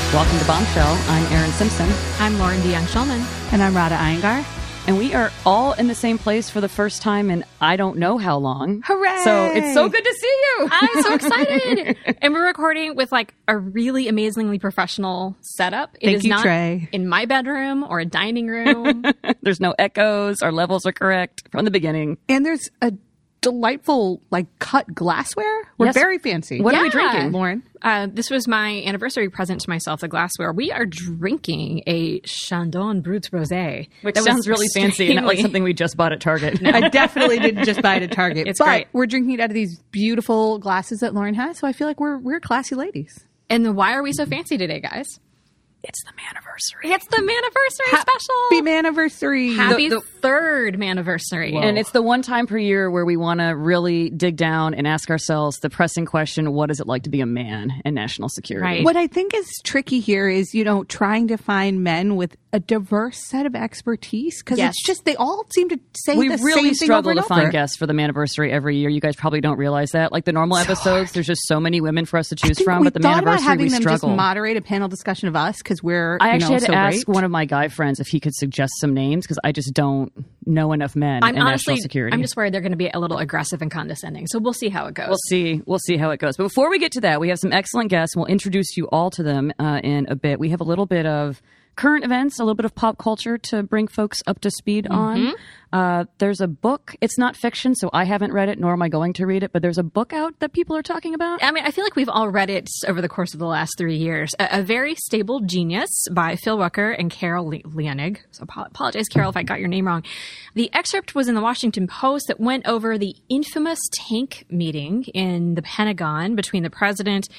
Welcome to Bombshell. I'm Erin Simpson. I'm Lauren DeYoung-Shulman. And I'm Rada Iyengar. And we are all in the same place for the first time in I don't know how long. Hooray! So it's so good to see you. I'm so excited. And we're recording with like a really amazingly professional setup. It Thank is you, not Trey. in my bedroom or a dining room. There's no echoes. Our levels are correct from the beginning. And there's a delightful, cut glassware. We're Yes. very fancy. What are we Yeah. drinking? Lauren? This was my anniversary present to myself, the glassware. We are drinking a Chandon Brut Rosé. Which That was sounds really fancy and not like extremely- something we just bought at Target. I definitely didn't just buy it at Target. It's but great. we're drinking it out of these beautiful glasses that Lauren has, so I feel like we're classy ladies. And then why are we so fancy today, guys? It's the Maniversary. It's the Maniversary special. Happy Maniversary. Happy third Maniversary. And it's the one time per year where we want to really dig down and ask ourselves the pressing question, what is it like to be a man in national security? Right. What I think is tricky here is, trying to find men with a diverse set of expertise, because Yes. it's just they all seem to say We the really same thing struggle over to and over. find guests for the Maniversary every year. You guys probably don't realize that. Like the normal episodes, there's just so many women for us to choose from, we but the thought about Maniversary, having we them struggle. just moderate a panel discussion of us because we're I actually had so to ask great. one of my guy friends if he could suggest some names because I just don't know enough men I'm in honestly, national security. I'm just worried they're going to be a little aggressive and condescending. So we'll see how it goes. We'll see how it goes. But before we get to that, we have some excellent guests. We'll introduce you all to them in a bit. We have a little bit of current events, a little bit of pop culture to bring folks up to speed on. There's a book. It's not fiction, so I haven't read it, nor am I going to read it, but there's a book out that people are talking about. I mean, I feel like we've all read it over the course of the last 3 years. A Very Stable Genius by Phil Rucker and Carol Leonig. So apologize, Carol, if I got your name wrong. The excerpt was in the Washington Post that went over the infamous tank meeting in the Pentagon between the president,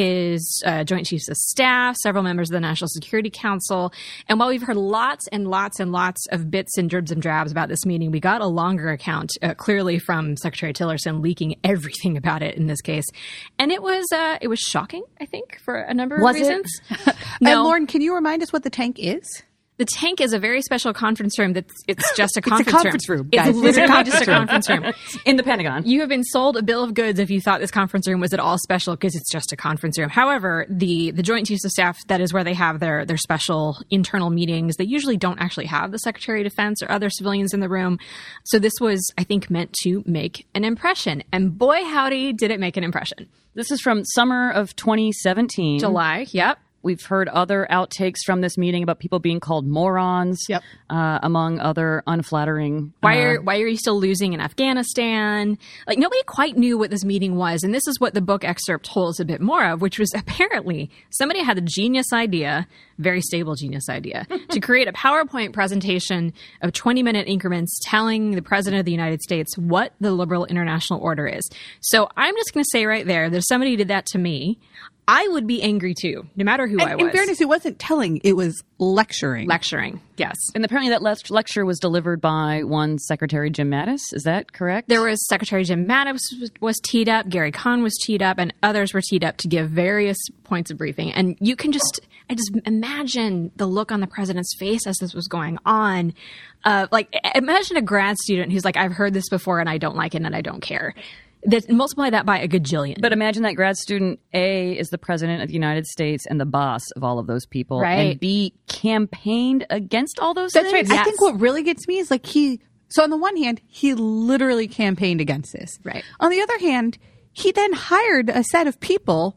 his Joint Chiefs of Staff, several members of the National Security Council. And while we've heard lots and lots and lots of bits and dribs and drabs about this meeting, we got a longer account, clearly from Secretary Tillerson leaking everything about it in this case. And it was shocking, I think, for a number of Was it? reasons. And Lauren, can you remind us what the tank is? The tank is a very special conference room it's just a It's a conference conference room, guys. It's It's a literally just a conference room. In the Pentagon. You have been sold a bill of goods if you thought this conference room was at all special because it's just a conference room. However, the Joint Chiefs of Staff, that is where they have their special internal meetings. They usually don't actually have the Secretary of Defense or other civilians in the room. So this was, I think, meant to make an impression. And boy, howdy, did it make an impression. This is from summer of 2017. July, yep. We've heard other outtakes from this meeting about people being called morons, Yep. Among other unflattering. Why are you still losing in Afghanistan? Like, nobody quite knew what this meeting was. And this is what the book excerpt told us a bit more of, which was apparently somebody had a genius idea, very stable genius idea, to create a PowerPoint presentation of 20-minute increments telling the President of the United States what the liberal international order is. So I'm just going to say right there that if somebody did that to me, I would be angry too, no matter who I was. In fairness, it wasn't telling, it was lecturing. Lecturing, yes. And apparently that lecture was delivered by one Secretary Jim Mattis. Is that correct? There was Secretary Jim Mattis was teed up, Gary Kahn was teed up, and others were teed up to give various points of briefing. And you can I just imagine the look on the president's face as this was going on. Imagine a grad student who's like, I've heard this before and I don't like it and I don't care. Multiply that by a gajillion. But imagine that grad student, A, is the president of the United States and the boss of all of those people. Right. And B, campaigned against all those That's things. right. I think what really gets me is so on the one hand, he literally campaigned against this. Right. On the other hand, he then hired a set of people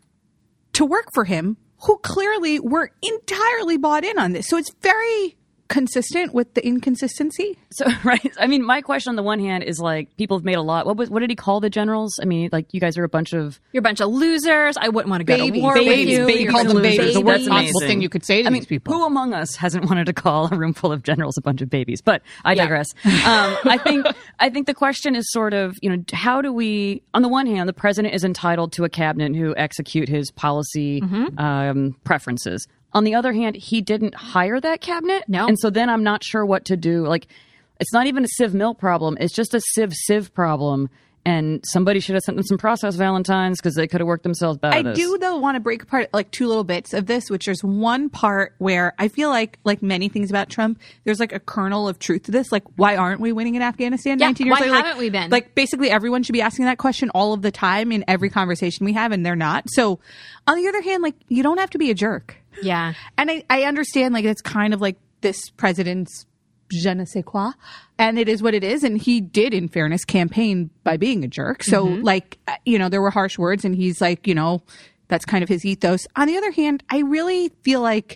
to work for him who clearly were entirely bought in on this. So it's very consistent with the inconsistency. So, right. I mean, my question on the one hand is like, people have made a lot. What did he call the generals? I mean, like, you guys are a bunch of... You're a bunch of losers. I wouldn't want to go to war Babies. with you. Babies. You're Called them losers. babies. The worst That's possible amazing. thing you could say to these people. Who among us hasn't wanted to call a room full of generals a bunch of babies? But I digress. I think the question is sort of, how do we, on the one hand, the president is entitled to a cabinet who execute his policy preferences. On the other hand, he didn't hire that cabinet. No. And so then I'm not sure what to do. Like, it's not even a Civ Mill problem. It's just a Civ problem. And somebody should have sent them some processed Valentines because they could have worked themselves out I of this. do, though, want to break apart like two little bits of this, which there's one part where I feel like many things about Trump, there's like a kernel of truth to this. Like, why aren't we winning in Afghanistan 19 years why later? haven't we been? Like, basically everyone should be asking that question all of the time in every conversation we have, and they're not. So, on the other hand, like, you don't have to be a jerk. Yeah. And I understand, like, it's kind of like this president's je ne sais quoi, and it is what it is. And he did, in fairness, campaign by being a jerk. So, like, you know, there were harsh words, and he's like, you know, that's kind of his ethos. On the other hand, I really feel like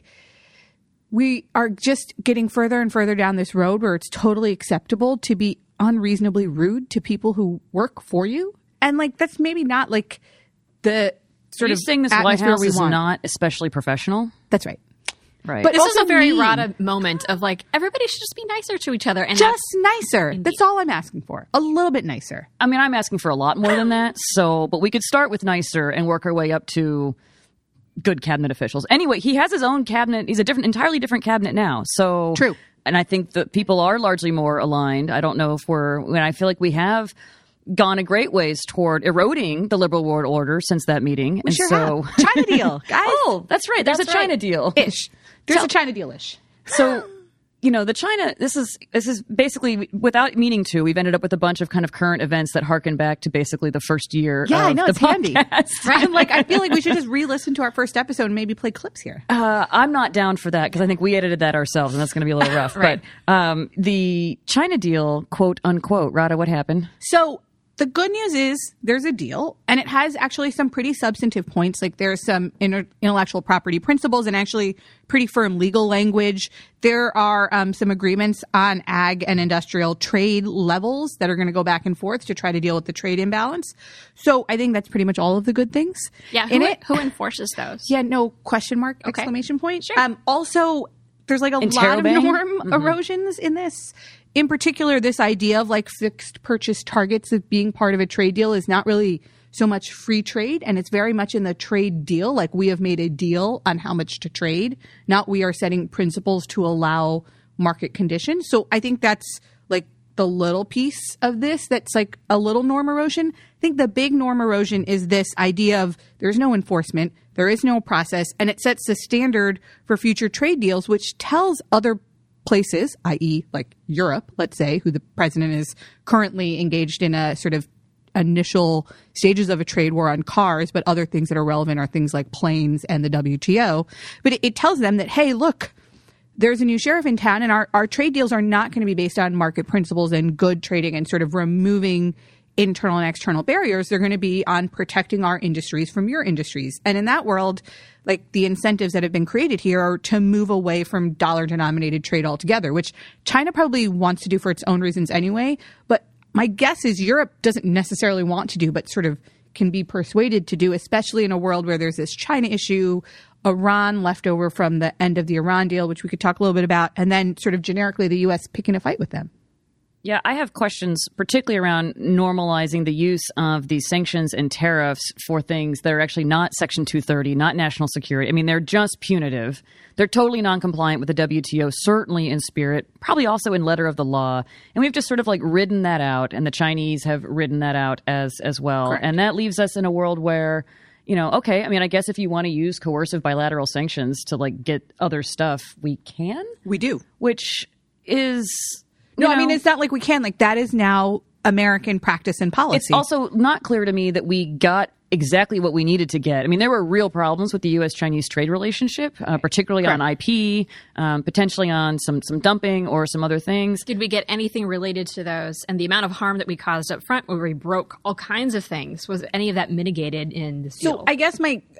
we are just getting further and further down this road where it's totally acceptable to be unreasonably rude to people who work for you. And, like, that's maybe not, like, the sort of saying this White atmosphere House we is want. not especially professional. That's right. Right. But This is also a very mean. Rada moment of like, everybody should just be nicer to each other. And Just nicer. That's all I'm asking for. A little bit nicer. I mean, I'm asking for a lot more than that. So, but we could start with nicer and work our way up to good cabinet officials. Anyway, he has his own cabinet. He's a entirely different cabinet now. So True. And I think that people are largely more aligned. I don't know if I feel like we have gone a great ways toward eroding the liberal world order since that meeting. We sure have. China deal, guys. Oh, that's right. There's That's a China right. deal. Ish. There's a China deal-ish. So, you know, the China, this is basically, without meaning to, we've ended up with a bunch of kind of current events that harken back to basically the first year Yeah, of I know. the It's handy. podcast. Right? Like, I feel like we should just re-listen to our first episode and maybe play clips here. I'm not down for that because I think we edited that ourselves and that's going to be a little rough. Right. But the China deal, quote unquote, Rada, what happened? So the good news is there's a deal, and it has actually some pretty substantive points. Like, there's some intellectual property principles and actually pretty firm legal language. There are some agreements on ag and industrial trade levels that are going to go back and forth to try to deal with the trade imbalance. So I think that's pretty much all of the good things. yeah, in it. who enforces those? Yeah, no question mark, Okay. exclamation point. Sure. Also, there's like a lot of Interrobang? norm erosions in this. In particular, this idea of like fixed purchase targets of being part of a trade deal is not really so much free trade, and it's very much in the trade deal. Like, we have made a deal on how much to trade, not we are setting principles to allow market conditions. So I think that's like the little piece of this that's like a little norm erosion. I think the big norm erosion is this idea of there's no enforcement, there is no process, and it sets the standard for future trade deals, which tells other places, i.e. like Europe, let's say, who the president is currently engaged in a sort of initial stages of a trade war on cars, but other things that are relevant are things like planes and the WTO. But it tells them that, hey, look, there's a new sheriff in town, and our trade deals are not going to be based on market principles and good trading and sort of removing internal and external barriers. They're going to be on protecting our industries from your industries. And in that world, like, the incentives that have been created here are to move away from dollar-denominated trade altogether, which China probably wants to do for its own reasons anyway. But my guess is Europe doesn't necessarily want to do, but sort of can be persuaded to do, especially in a world where there's this China issue, Iran left over from the end of the Iran deal, which we could talk a little bit about, and then sort of generically the U.S. picking a fight with them. Yeah, I have questions, particularly around normalizing the use of these sanctions and tariffs for things that are actually not Section 230, not national security. I mean, they're just punitive. They're totally non-compliant with the WTO, certainly in spirit, probably also in letter of the law. And we've just sort of like ridden that out, and the Chinese have ridden that out as well. Correct. And that leaves us in a world where, you know, okay, I mean, I guess if you want to use coercive bilateral sanctions to like get other stuff, we can, We do. which is... No, you I mean, know, it's not like we can. Like, that is now American practice and policy. it's also not clear to me that we got exactly what we needed to get. I mean, there were real problems with the U.S.-Chinese trade relationship, particularly on IP, potentially on some dumping or some other things. Did we get anything related to those? And the amount of harm that we caused up front, where we broke all kinds of things, was any of that mitigated in this deal? So I guess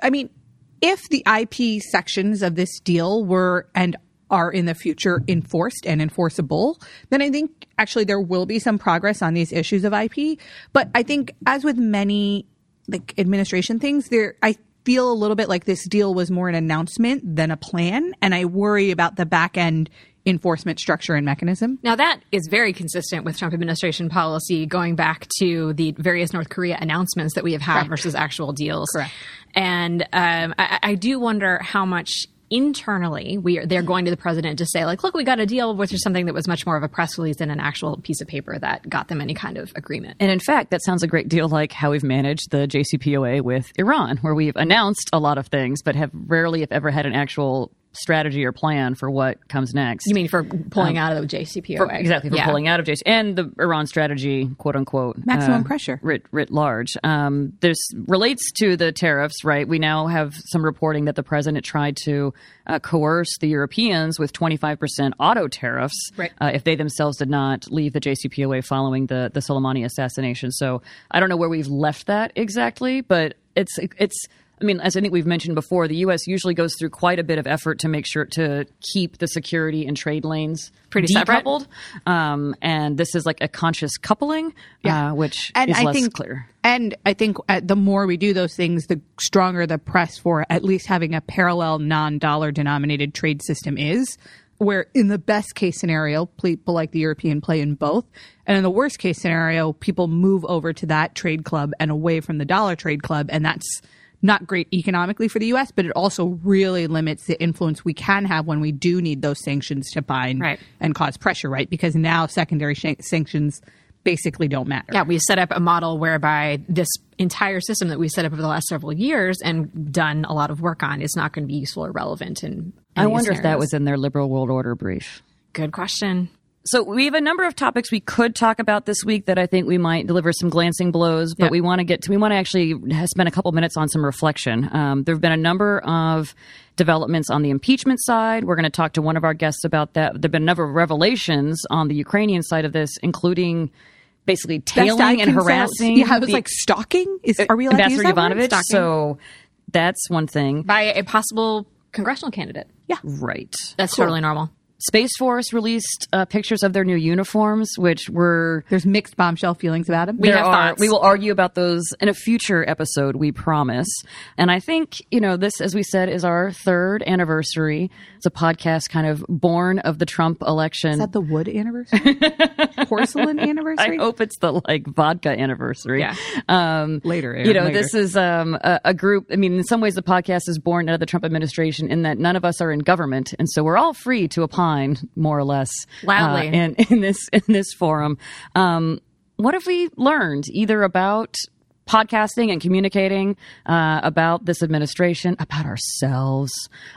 if the IP sections of this deal were and are in the future enforced and enforceable, then I think actually there will be some progress on these issues of IP. But I think, as with many like administration things, I feel a little bit like this deal was more an announcement than a plan, and I worry about the back end enforcement structure and mechanism. Now, that is very consistent with Trump administration policy, going back to the various North Korea announcements that we have had Correct. versus actual deals. Correct. And I do wonder how much internally they're going to the president to say, like, look, we got a deal, which is something that was much more of a press release than an actual piece of paper that got them any kind of agreement. And in fact, that sounds a great deal like how we've managed the JCPOA with Iran, where we've announced a lot of things, but have rarely, if ever, had an actual strategy or plan for what comes next. You mean for pulling out of the JCPOA? Exactly, for pulling out of JCPOA and the Iran strategy, quote unquote. Maximum pressure. Writ large. This relates to the tariffs, right? We now have some reporting that the president tried to coerce the Europeans with 25% auto tariffs if they themselves did not leave the JCPOA following the Soleimani assassination. So I don't know where we've left that exactly, but it's I mean, as I think we've mentioned before, the U.S. usually goes through quite a bit of effort to make sure to keep the security and trade lanes pretty decoupled. And this is like a conscious coupling, which is less clear. And I think the more we do those things, the stronger the press for at least having a parallel non-dollar denominated trade system is, where in the best case scenario, people like the European play in both. And in the worst case scenario, people move over to that trade club and away from the dollar trade club. And that's not great economically for the U.S., but it also really limits the influence we can have when we do need those sanctions to bind and cause pressure, right? Because now secondary sanctions basically don't matter. Yeah, we set up a model whereby this entire system that we set up over the last several years and done a lot of work on is not going to be useful or relevant in I wonder if that was in their liberal world order brief. Good question. So we have a number of topics we could talk about this week that I think we might deliver some glancing blows, but we want to actually spend a couple minutes on some reflection. There have been a number of developments on the impeachment side. We're going to talk to one of our guests about that. There have been a number of revelations on the Ukrainian side of this, including basically tailing and harassing. Yeah, it was like stalking. Are we allowed to use that word? Ambassador Yovanovitch. So that's one thing. By a possible congressional candidate. Yeah. Right. That's totally normal. Space Force released pictures of their new uniforms, which were... There's mixed bombshell feelings about them. We have thoughts. We will argue about those in a future episode, we promise. And I think, this, as we said, is our third anniversary. It's a podcast kind of born of the Trump election. Is that the wood anniversary? Porcelain anniversary? I hope it's the, vodka anniversary. Yeah. Later, Aaron, this is a group... I mean, in some ways, the podcast is born out of the Trump administration in that none of us are in government. And so we're all free to opine more or less loudly in this forum. What have we learned either about podcasting and communicating about this administration, about ourselves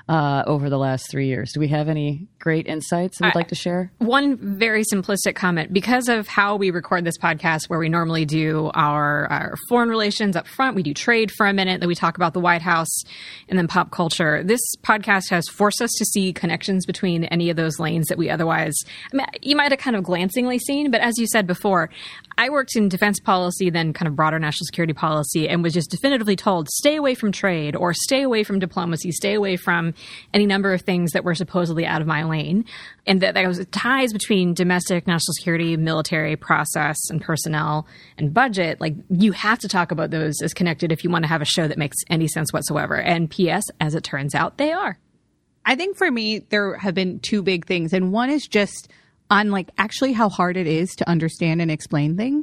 over the last 3 years? Do we have any great insights that we'd like to share? One very simplistic comment. Because of how we record this podcast, where we normally do our foreign relations up front, we do trade for a minute, then we talk about the White House and then pop culture. This podcast has forced us to see connections between any of those lanes that we otherwise, you might have kind of glancingly seen, but as you said before, I worked in defense policy, then kind of broader national security policy, and was just definitively told, stay away from trade or stay away from diplomacy, stay away from any number of things that were supposedly out of my lane. And that there was ties between domestic national security, military process and personnel and budget. Like, you have to talk about those as connected if you want to have a show that makes any sense whatsoever. And P.S., as it turns out, they are. I think for me, there have been two big things. And one is just on actually how hard it is to understand and explain things.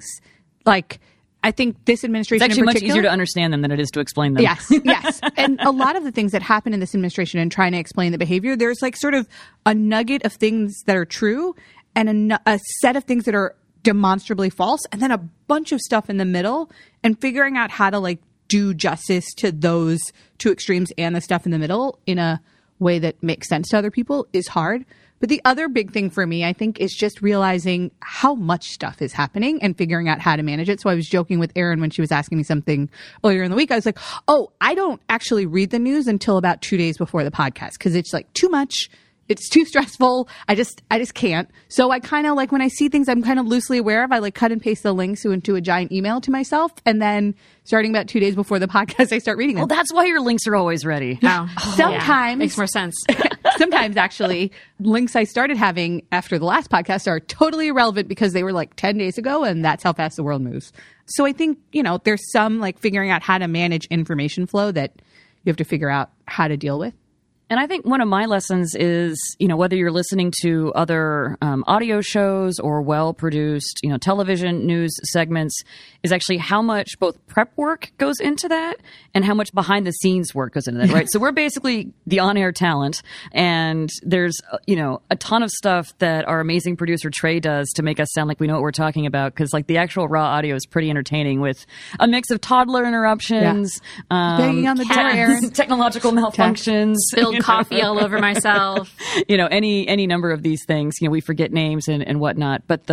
I think this administration it's actually much easier to understand them than it is to explain them. Yes. And a lot of the things that happen in this administration and trying to explain the behavior, there's sort of a nugget of things that are true and a set of things that are demonstrably false, and then a bunch of stuff in the middle, and figuring out how to do justice to those two extremes and the stuff in the middle in a way that makes sense to other people is hard. But the other big thing for me, I think, is just realizing how much stuff is happening and figuring out how to manage it. So I was joking with Erin when she was asking me something earlier in the week. I was like, I don't actually read the news until about 2 days before the podcast because it's too much. It's too stressful. I just can't. So I kind of when I see things I'm kind of loosely aware of, I cut and paste the links into a giant email to myself. And then starting about 2 days before the podcast, I start reading them. Well, that's why your links are always ready. Sometimes. Makes more sense. Sometimes actually links I started having after the last podcast are totally irrelevant because they were 10 days ago, and that's how fast the world moves. So I think, there's some figuring out how to manage information flow that you have to figure out how to deal with. And I think one of my lessons is, whether you're listening to other audio shows or well-produced, television news segments, is actually how much both prep work goes into that and how much behind-the-scenes work goes into that, right? So we're basically the on-air talent, and there's, a ton of stuff that our amazing producer Trey does to make us sound like we know what we're talking about, because the actual raw audio is pretty entertaining with a mix of toddler interruptions, banging on the door, technological malfunctions, Bill spilled coffee all over myself. Any number of these things. We forget names and whatnot. But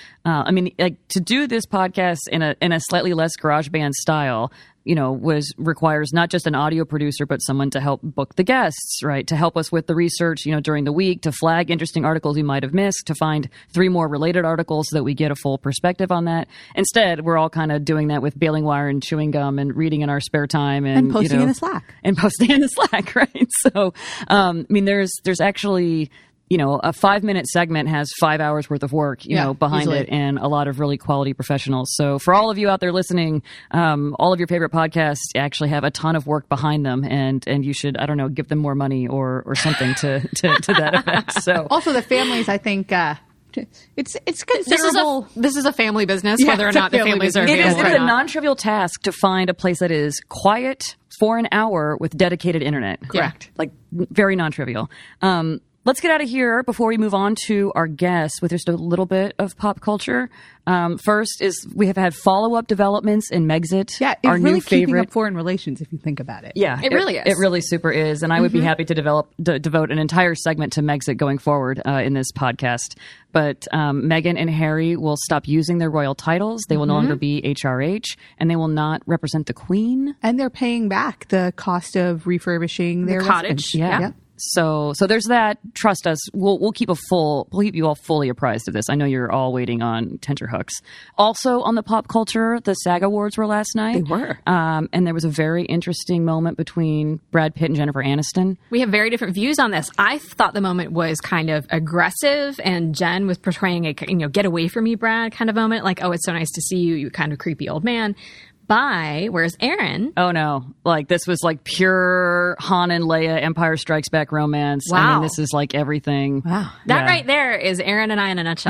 to do this podcast in a slightly less GarageBand style, requires not just an audio producer, but someone to help book the guests, right? To help us with the research, during the week, to flag interesting articles we might have missed, to find 3 more related articles so that we get a full perspective on that. Instead, we're all kind of doing that with baling wire and chewing gum and reading in our spare time and posting in the Slack. And posting in the Slack, right? So, there's actually, a 5-minute segment has 5 hours worth of work, behind easily. it, and a lot of really quality professionals. So for all of you out there listening, all of your favorite podcasts actually have a ton of work behind them, and you should, give them more money or something to that effect. So Also, the families, I think, it's considerable. This is a family business, Yeah, whether or it's a not the family families are business. It is available or a not. non-trivial task to find a place that is quiet for an hour with dedicated internet. Correct. Like, very non-trivial. Let's get out of here before we move on to our guests with just a little bit of pop culture. First is we have had follow-up developments in Megxit, Yeah, our it's really new keeping favorite. up foreign relations if you think about it. Yeah, It really is. It really super is, and I would be happy to devote an entire segment to Megxit going forward in this podcast. But Meghan and Harry will stop using their royal titles. They will no longer be HRH, and they will not represent the Queen. And they're paying back the cost of refurbishing their cottage. residence. Yeah. Yep. So there's that. Trust us. We'll keep you all fully apprised of this. I know you're all waiting on tenterhooks. Also on the pop culture, the SAG Awards were last night. They were. And there was a very interesting moment between Brad Pitt and Jennifer Aniston. We have very different views on this. I thought the moment was kind of aggressive, and Jen was portraying a get away from me, Brad kind of moment. Like, oh, it's so nice to see you, you kind of creepy old man. Whereas Aaron, Oh no! Like this was like pure Han and Leia Empire Strikes Back romance. I Wow. mean, this is like everything. Wow. that Yeah. right there is Aaron and I in a nutshell.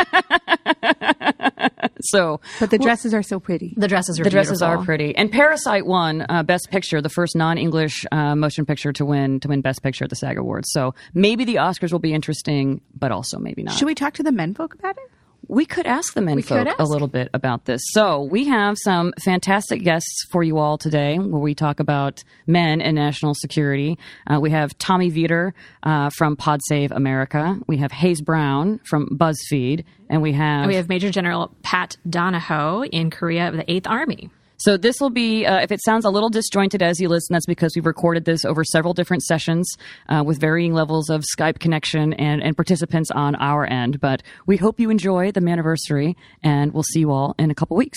So But the dresses are so pretty. The dresses are the dresses beautiful. are pretty. And Parasite won Best Picture, the first non-English motion picture to win Best Picture at the SAG Awards. So maybe the Oscars will be interesting, but also maybe not. Should we talk to the menfolk about it? We could ask the menfolk could a ask. little bit about this. So we have some fantastic guests for you all today where we talk about men and national security. We have Tommy Vietor from Pod Save America. We have Hayes Brown from BuzzFeed. And we have Major General Pat Donahoe in Korea of the 8th Army. So this will be, if it sounds a little disjointed as you listen, that's because we've recorded this over several different sessions with varying levels of Skype connection and participants on our end. But we hope you enjoy the Maniversary, and we'll see you all in a couple weeks.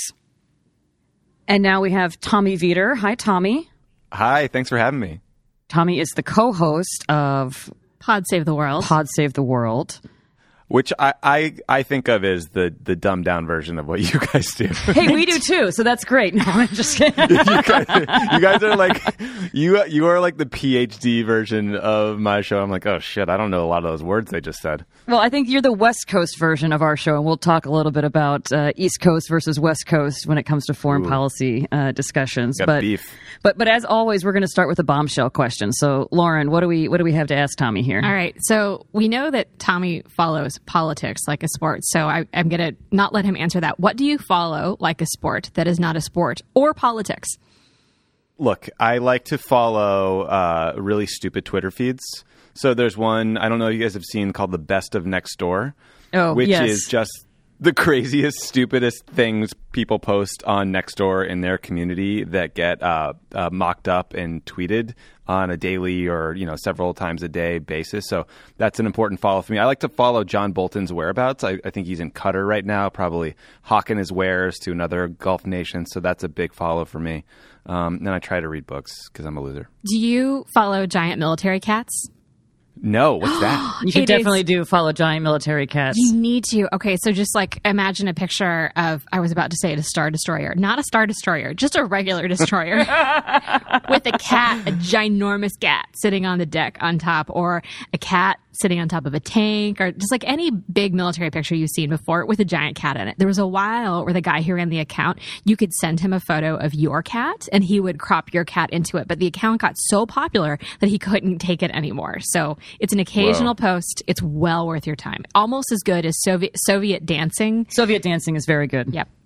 And now we have Tommy Vietor. Hi, Tommy. Hi, thanks for having me. Tommy is the co-host of Pod Save the World. Pod Save the World. Which I think of as the dumbed down version of what you guys do. Hey, we do too, so that's great. No, I'm just kidding. you guys are like you are like the PhD version of my show. I'm like, oh shit, I don't know a lot of those words they just said. Well, I think you're the West Coast version of our show, and we'll talk a little bit about East Coast versus West Coast when it comes to foreign policy discussions. Got beef. But as always, we're going to start with a bombshell question. So, Lauren, what do we have to ask Tommy here? All right. So we know that Tommy follows politics like a sport. So I'm going to not let him answer that. What do you follow like a sport that is not a sport or politics? Look, I like to follow really stupid Twitter feeds. So there's one, I don't know if you guys have seen, called The Best of Next Door. Oh, which yes. is just the craziest, stupidest things people post on Nextdoor in their community that get mocked up and tweeted on a daily or several times a day basis. So that's an important follow for me. I like to follow John Bolton's whereabouts. I think he's in Qatar right now, probably hawking his wares to another Gulf nation. So that's a big follow for me. Then I try to read books because I'm a loser. Do you follow giant military cats? No, what's that? You should It definitely is- do follow giant military cats. You need to. Okay, so just like imagine a picture of, I was about to say it, a Star Destroyer. Not a Star Destroyer, just a regular destroyer with a cat, a ginormous cat sitting on the deck on top, or a cat sitting on top of a tank, or just like any big military picture you've seen before with a giant cat in it. There was a while where the guy who ran the account, you could send him a photo of your cat and he would crop your cat into it. But the account got so popular that he couldn't take it anymore. So it's an occasional post. It's well worth your time. Almost as good as Soviet dancing. Soviet dancing is very good. Yep.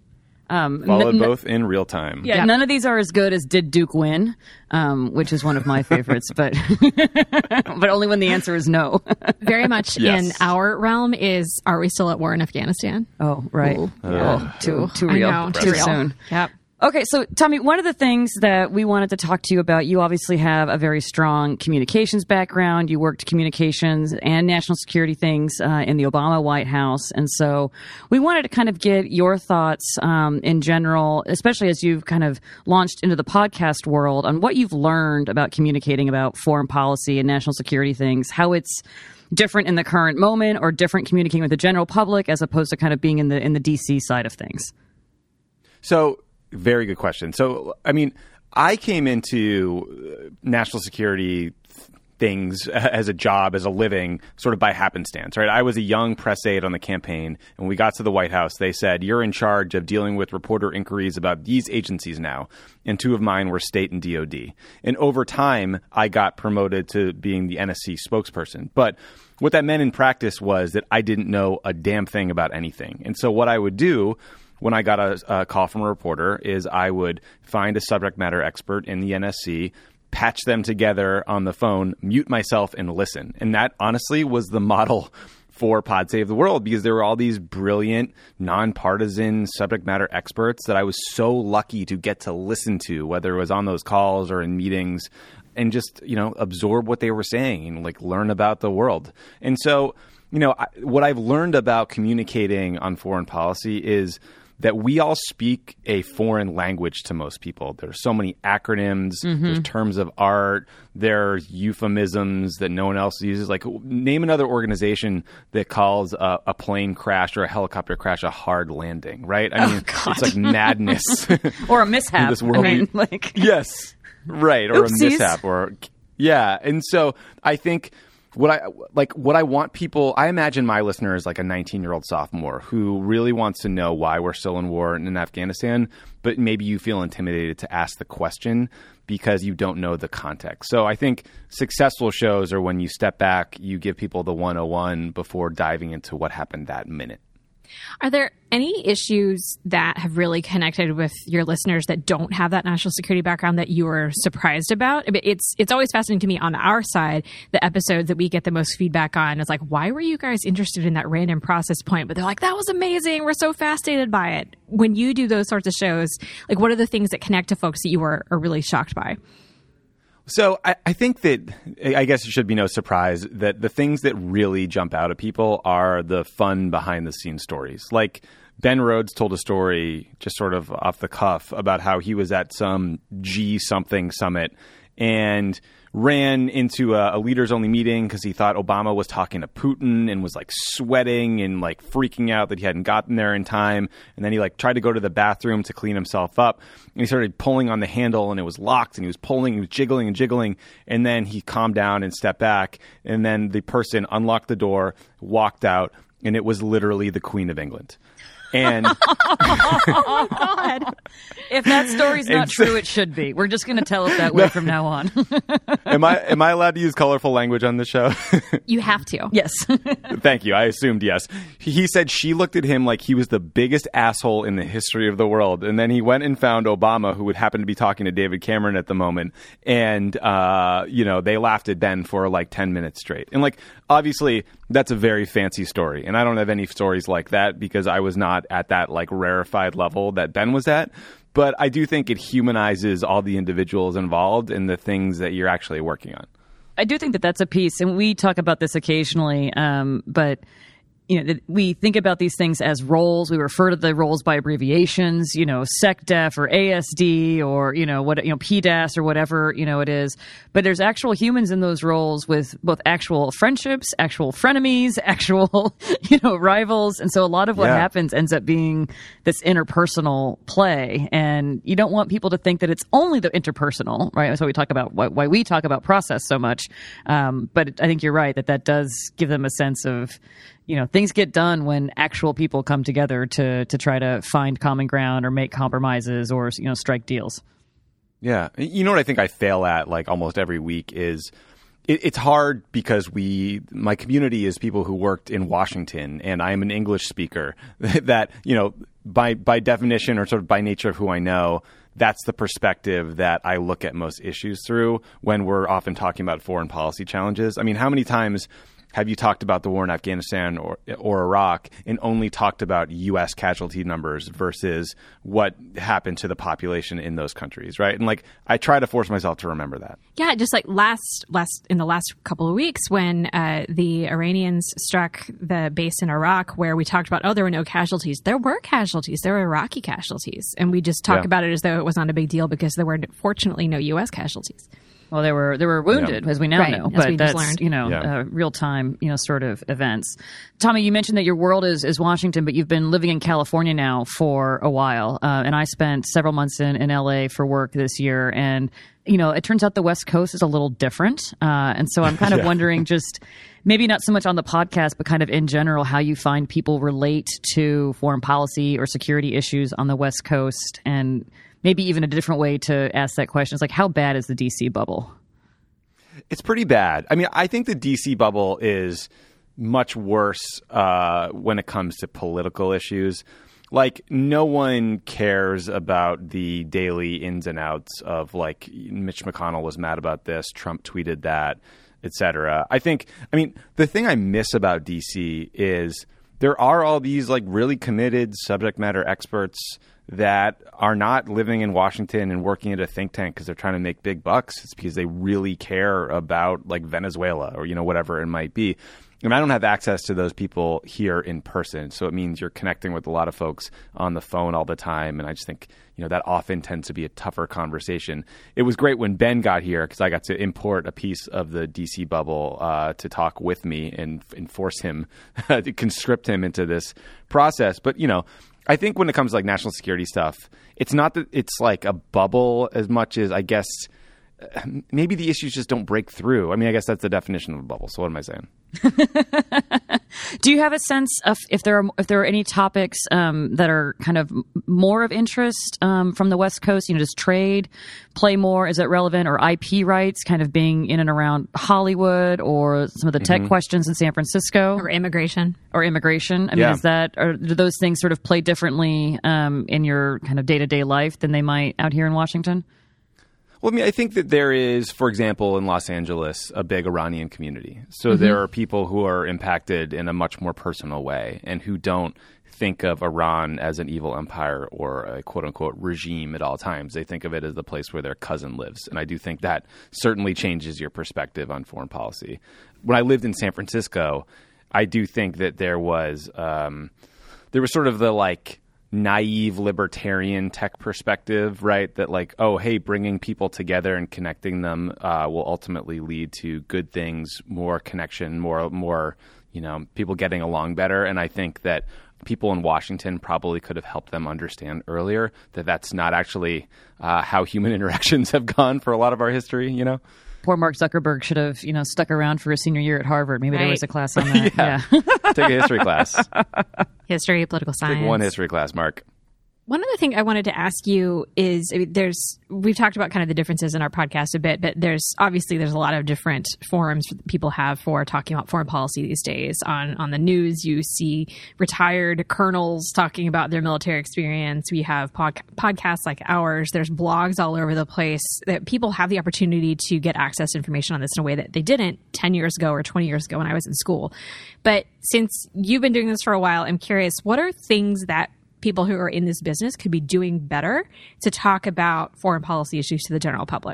Followed both in real time. Yeah, none of these are as good as Did Duke Win, which is one of my favorites, but but only when the answer is no. Very much in our realm is, are we still at war in Afghanistan? Oh, right. Too real. I know, too real. soon. Yep. Okay, so Tommy, one of the things that we wanted to talk to you about, you obviously have a very strong communications background. You worked communications and national security things in the Obama White House. And so we wanted to kind of get your thoughts in general, especially as you've kind of launched into the podcast world, on what you've learned about communicating about foreign policy and national security things, how it's different in the current moment or different communicating with the general public as opposed to kind of being in the DC side of things. So, very good question. So, I mean, I came into national security things as a job, as a living, sort of by happenstance, right? I was a young press aide on the campaign, and when we got to the White House, they said, you're in charge of dealing with reporter inquiries about these agencies now. And two of mine were state and DOD. And over time, I got promoted to being the NSC spokesperson. But what that meant in practice was that I didn't know a damn thing about anything. And so what I would do when I got a call from a reporter is I would find a subject matter expert in the NSC, patch them together on the phone, mute myself, and listen. And that honestly was the model for Pod Save the World, because there were all these brilliant, nonpartisan subject matter experts that I was so lucky to get to listen to, whether it was on those calls or in meetings, and just, absorb what they were saying and like learn about the world. And so, what I've learned about communicating on foreign policy is that we all speak a foreign language to most people. There's so many acronyms, there's terms of art, there's euphemisms that no one else uses. Like, name another organization that calls a plane crash or a helicopter crash a hard landing, right? I mean, it's like madness. Or a mishap. This world. Yes, right. Or Oopsies. A mishap. Yeah. And so I think what I want people, I imagine my listener is like a 19-year-old sophomore who really wants to know why we're still in war in Afghanistan, but maybe you feel intimidated to ask the question because you don't know the context. So I think successful shows are when you step back, you give people the 101 before diving into what happened that minute. Are there any issues that have really connected with your listeners that don't have that national security background that you were surprised about? I mean, it's always fascinating to me on our side, the episodes that we get the most feedback on is like, why were you guys interested in that random process point? But they're like, that was amazing. We're so fascinated by it. When you do those sorts of shows, like, what are the things that connect to folks that you are really shocked by? So I think that, I guess it should be no surprise that the things that really jump out at people are the fun behind the scenes stories. Like, Ben Rhodes told a story just sort of off the cuff about how he was at some G something summit and ran into a leaders only meeting because he thought Obama was talking to Putin and was like sweating and like freaking out that he hadn't gotten there in time. And then he like tried to go to the bathroom to clean himself up, and he started pulling on the handle and it was locked, and he was pulling, he was jiggling and jiggling. And then he calmed down and stepped back, and then the person unlocked the door, walked out, and it was literally the Queen of England. And Oh, God. If that story's not true, it should be. We're just going to tell it that way from now on. Am I allowed to use colorful language on the show? You have to. Yes. Thank you. I assumed yes. He said she looked at him like he was the biggest asshole in the history of the world. And then he went and found Obama, who would happen to be talking to David Cameron at the moment. And, they laughed at Ben for like 10 minutes straight. And like, obviously, that's a very fancy story. And I don't have any stories like that because I was not at that like rarefied level that Ben was at. But I do think it humanizes all the individuals involved in the things that you're actually working on. I do think that that's a piece, and we talk about this occasionally, but we think about these things as roles. We refer to the roles by abbreviations, SecDef or ASD or, PDAS or whatever, it is. But there's actual humans in those roles with both actual friendships, actual frenemies, actual, rivals. And so a lot of what happens ends up being this interpersonal play. And you don't want people to think that it's only the interpersonal, right? That's why we talk about why we talk about process so much. But I think you're right that does give them a sense of, things get done when actual people come together to try to find common ground or make compromises or, strike deals. Yeah. You know what I think I fail at like almost every week is it's hard because my community is people who worked in Washington and I am an English speaker that, by definition, or sort of by nature of who I know, that's the perspective that I look at most issues through when we're often talking about foreign policy challenges. I mean, how many times have you talked about the war in Afghanistan or Iraq and only talked about U.S. casualty numbers versus what happened to the population in those countries, right? And like, I try to force myself to remember that. Yeah, just like in the last couple of weeks when the Iranians struck the base in Iraq, where we talked about, there were no casualties. There were casualties. There were Iraqi casualties. And we just talk about it as though it was not a big deal because there were fortunately no U.S. casualties. Well, they were wounded, as we now know, but that's learned. real time, sort of events. Tommy, you mentioned that your world is Washington, but you've been living in California now for a while, and I spent several months in LA for work this year, and it turns out the West Coast is a little different, and so I'm kind of wondering, just maybe not so much on the podcast, but kind of in general, how you find people relate to foreign policy or security issues on the West Coast, and maybe even a different way to ask that question is like, how bad is the DC bubble? It's pretty bad. I mean, I think the DC bubble is much worse when it comes to political issues. Like, no one cares about the daily ins and outs of, like, Mitch McConnell was mad about this, Trump tweeted that, etc. I mean, the thing I miss about DC is there are all these, like, really committed subject matter experts that are not living in Washington and working at a think tank because they're trying to make big bucks. It's because they really care about, like, Venezuela or, whatever it might be. And I don't have access to those people here in person. So it means you're connecting with a lot of folks on the phone all the time. And I just think, that often tends to be a tougher conversation. It was great when Ben got here because I got to import a piece of the DC bubble to talk with me and force him to conscript him into this process. But, I think when it comes to like national security stuff, it's not that it's like a bubble as much as, I guess, maybe the issues just don't break through. I mean, I guess that's the definition of a bubble. So what am I saying? Do you have a sense of if there are any topics that are kind of more of interest from the West Coast? Does trade play more? Is it relevant? Or IP rights kind of being in and around Hollywood, or some of the tech questions in San Francisco? Or immigration. I mean, do those things sort of play differently in your kind of day-to-day life than they might out here in Washington? Well, I mean, I think that there is, for example, in Los Angeles, a big Iranian community. So there are people who are impacted in a much more personal way and who don't think of Iran as an evil empire or a quote-unquote regime at all times. They think of it as the place where their cousin lives. And I do think that certainly changes your perspective on foreign policy. When I lived in San Francisco, I do think that there was sort of the, like, naive libertarian tech perspective, right? That like, oh, hey, bringing people together and connecting them will ultimately lead to good things, more connection, more, people getting along better. And I think that people in Washington probably could have helped them understand earlier that that's not actually how human interactions have gone for a lot of our history, Poor Mark Zuckerberg should have, stuck around for his senior year at Harvard. Maybe there was a class on that. Yeah. Take a history class. History, political science. Take one history class, Mark. One other thing I wanted to ask you is, we've talked about kind of the differences in our podcast a bit, but there's a lot of different forums people have for talking about foreign policy these days. On the news, you see retired colonels talking about their military experience. We have podcasts like ours. There's blogs all over the place that people have the opportunity to get access to information on this in a way that they didn't 10 years ago or 20 years ago when I was in school. But since you've been doing this for a while, I'm curious, what are things that people who are in this business could be doing better to talk about foreign policy issues to the general public?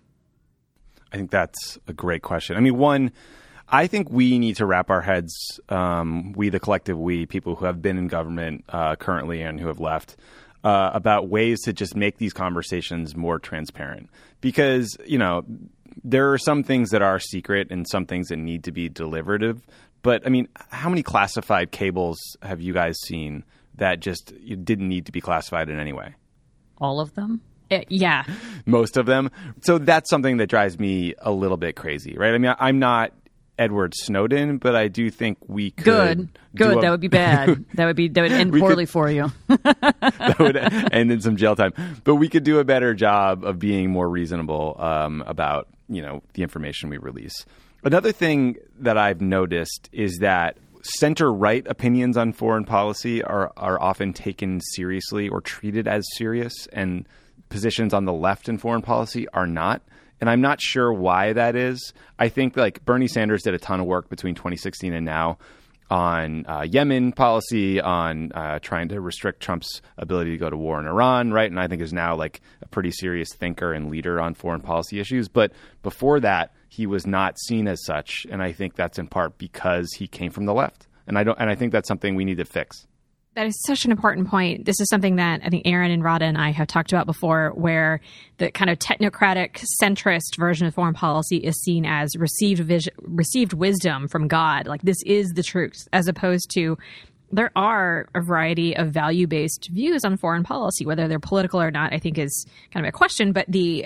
I think that's a great question. I mean, one, I think we need to wrap our heads, we, the collective we, people who have been in government currently and who have left, about ways to just make these conversations more transparent. Because, there are some things that are secret and some things that need to be deliberative. But, I mean, how many classified cables have you guys seen that just didn't need to be classified in any way? All of them? Yeah. Most of them. So that's something that drives me a little bit crazy, right? I mean, I'm not Edward Snowden, but I do think we could. Good. That would be bad. that would end poorly for you. That would end in some jail time. But we could do a better job of being more reasonable about, the information we release. Another thing that I've noticed is that center-right opinions on foreign policy are often taken seriously or treated as serious, and positions on the left in foreign policy are not. And I'm not sure why that is. I think like Bernie Sanders did a ton of work between 2016 and now on Yemen policy, on trying to restrict Trump's ability to go to war in Iran, right? And I think is now like a pretty serious thinker and leader on foreign policy issues. But before that, he was not seen as such, and I think that's in part because he came from the left. And I think that's something we need to fix. That is such an important point. This is something that I think Aaron and Radha and I have talked about before, where the kind of technocratic centrist version of foreign policy is seen as received wisdom from God. Like, this is the truth, as opposed to there are a variety of value-based views on foreign policy. Whether they're political or not, I think is kind of a question. But the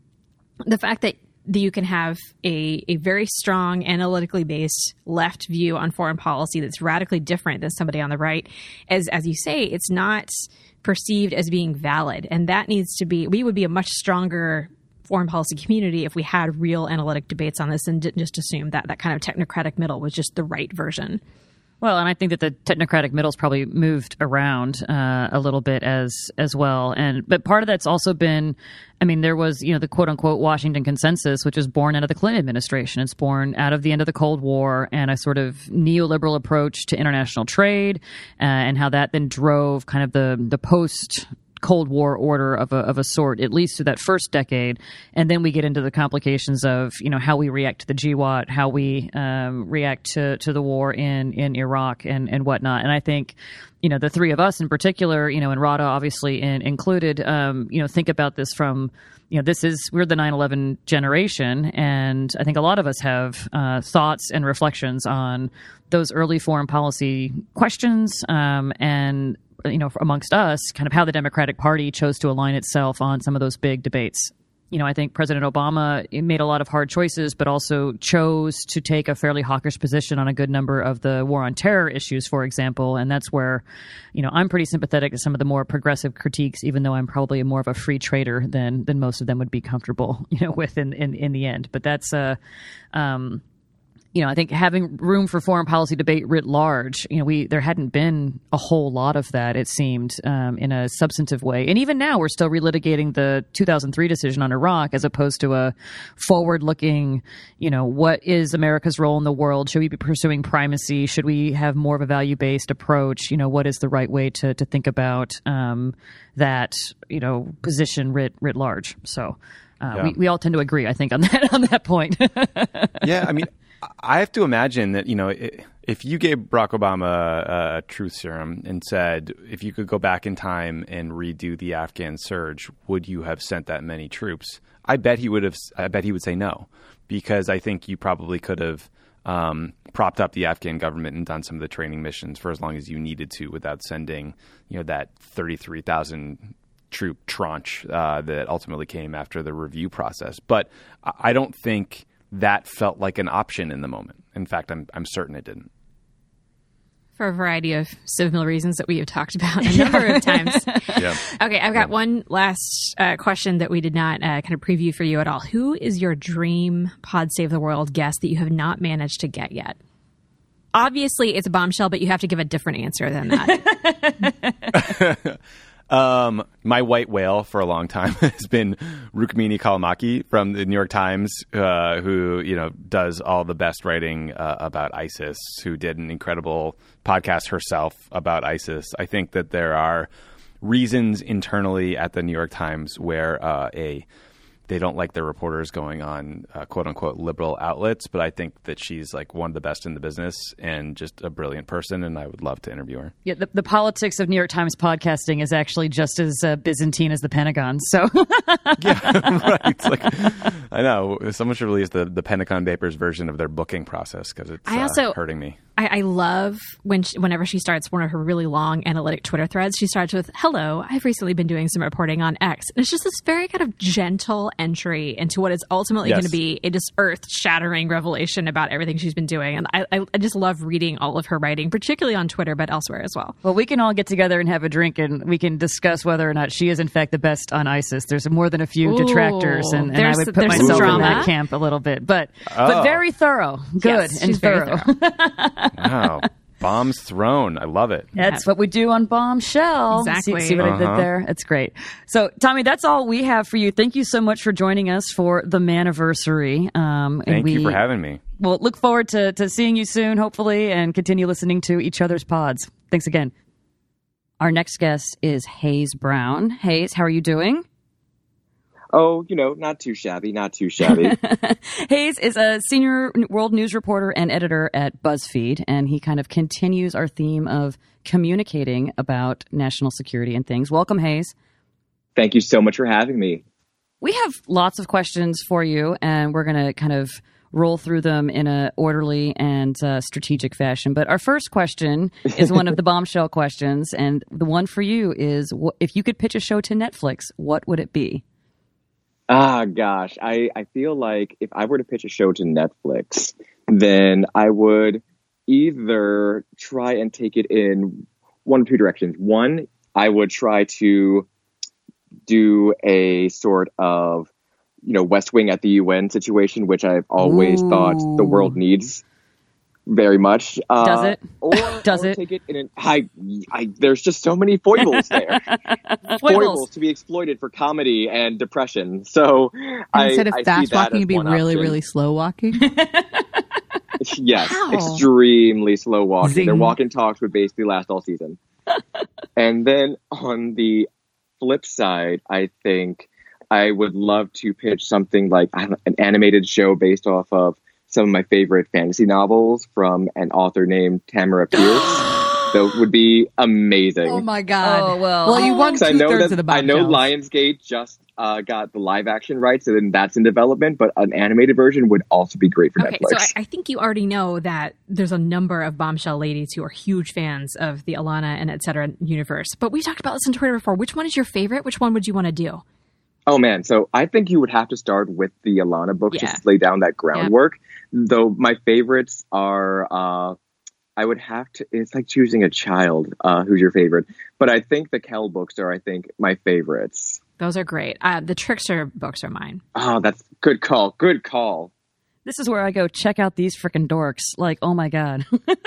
fact that you can have a very strong, analytically based left view on foreign policy that's radically different than somebody on the right, as you say, it's not perceived as being valid. And that needs to be, we would be a much stronger foreign policy community if we had real analytic debates on this and didn't just assume that that kind of technocratic middle was just the right version. Well, and I think that the technocratic middle's probably moved around a little bit as well. But part of that's also been, I mean, there was, the quote unquote Washington consensus, which was born out of the Clinton administration. It's born out of the end of the Cold War and a sort of neoliberal approach to international trade, and how that then drove kind of the post Cold War order of a sort, at least through that first decade. And then we get into the complications of, how we react to the GWOT, how we react to the war in Iraq and whatnot. And I think, the three of us in particular, and Radha obviously included, think about this from, we're the 9/11 generation. And I think a lot of us have thoughts and reflections on those early foreign policy questions, and amongst us, kind of how the Democratic Party chose to align itself on some of those big debates. I think President Obama made a lot of hard choices, but also chose to take a fairly hawkish position on a good number of the war on terror issues, for example. And that's where, I'm pretty sympathetic to some of the more progressive critiques, even though I'm probably more of a free trader than most of them would be comfortable, with in the end. But that's I think having room for foreign policy debate writ large, there hadn't been a whole lot of that, it seemed, in a substantive way. And even now, we're still relitigating the 2003 decision on Iraq as opposed to a forward-looking, what is America's role in the world? Should we be pursuing primacy? Should we have more of a value-based approach? What is the right way to think about that, position writ large? So we all tend to agree, I think, on that point. Yeah, I mean, I have to imagine that, if you gave Barack Obama a truth serum and said, if you could go back in time and redo the Afghan surge, would you have sent that many troops? I bet he would say no, because I think you probably could have propped up the Afghan government and done some of the training missions for as long as you needed to without sending, that 33,000 troop tranche that ultimately came after the review process. But I don't think that felt like an option in the moment. In fact, I'm certain it didn't. For a variety of civil reasons that we have talked about a number of times. Yeah. Okay, I've got one last question that we did not kind of preview for you at all. Who is your dream Pod Save the World guest that you have not managed to get yet? Obviously, it's a bombshell, but you have to give a different answer than that. My white whale for a long time has been Rukmini Callimachi from the New York Times, who, does all the best writing about ISIS, who did an incredible podcast herself about ISIS. I think that there are reasons internally at the New York Times where they don't like their reporters going on quote unquote liberal outlets, but I think that she's like one of the best in the business and just a brilliant person, and I would love to interview her. Yeah, the politics of New York Times podcasting is actually just as Byzantine as the Pentagon. So yeah, right. Like, I know someone should release the Pentagon Papers version of their booking process, because it's hurting me. I love whenever she starts one of her really long analytic Twitter threads, she starts with, "Hello, I've recently been doing some reporting on X." And it's just this very kind of gentle entry into what is ultimately going to be a just earth-shattering revelation about everything she's been doing. And I just love reading all of her writing, particularly on Twitter, but elsewhere as well. Well, we can all get together and have a drink, and we can discuss whether or not she is, in fact, the best on ISIS. There's more than a few detractors, and I would put myself in that camp a little bit. But very thorough. Good yes, and thorough. Wow. Bombs thrown. I love it. That's what we do on Bombshell. Exactly. See what I did there? That's great. So, Tommy, that's all we have for you. Thank you so much for joining us for the Maniversary. Thank you for having me. We'll look forward to seeing you soon, hopefully, and continue listening to each other's pods. Thanks again. Our next guest is Hayes Brown. Hayes, how are you doing? Oh, not too shabby, not too shabby. Hayes is a senior world news reporter and editor at BuzzFeed, and he kind of continues our theme of communicating about national security and things. Welcome, Hayes. Thank you so much for having me. We have lots of questions for you, and we're going to kind of roll through them in a orderly and strategic fashion. But our first question is one of the Bombshell questions, and the one for you is, if you could pitch a show to Netflix, what would it be? Ah, gosh. I feel like if I were to pitch a show to Netflix, then I would either try and take it in one of two directions. One, I would try to do a sort of, West Wing at the UN situation, which I've always thought the world needs very much. Does it? Or Does it? Take it in there's just so many foibles there. Foibles to be exploited for comedy and depression. So instead of I fast see that walking, as you'd be one really, option. really slow walking. Yes, Wow. extremely slow walking. Zing. Their walk and talks would basically last all season. And then on the flip side, I think I would love to pitch something like an animated show based off of some of my favorite fantasy novels from an author named Tamara Pierce. That would be amazing. Oh my God. Oh, well. you won 2/3 of the I know Bombshells. Lionsgate just got the live action rights, and then that's in development, but an animated version would also be great for Okay, Netflix. so I think you already know that there's a number of Bombshell ladies who are huge fans of the Alana and et cetera universe. But we talked about this on Twitter before. Which one is your favorite? Which one would you want to do? Oh man, so I think you would have to start with the Alana book Yeah. just to lay down that groundwork. Though my favorites are, I would have to, it's like choosing a child, who's your favorite. But I think the Kell books are, my favorites. Those are great. The Trickster books are mine. Oh, that's good call. Good call. This is where I go, check out these frickin' dorks. Like, oh my God.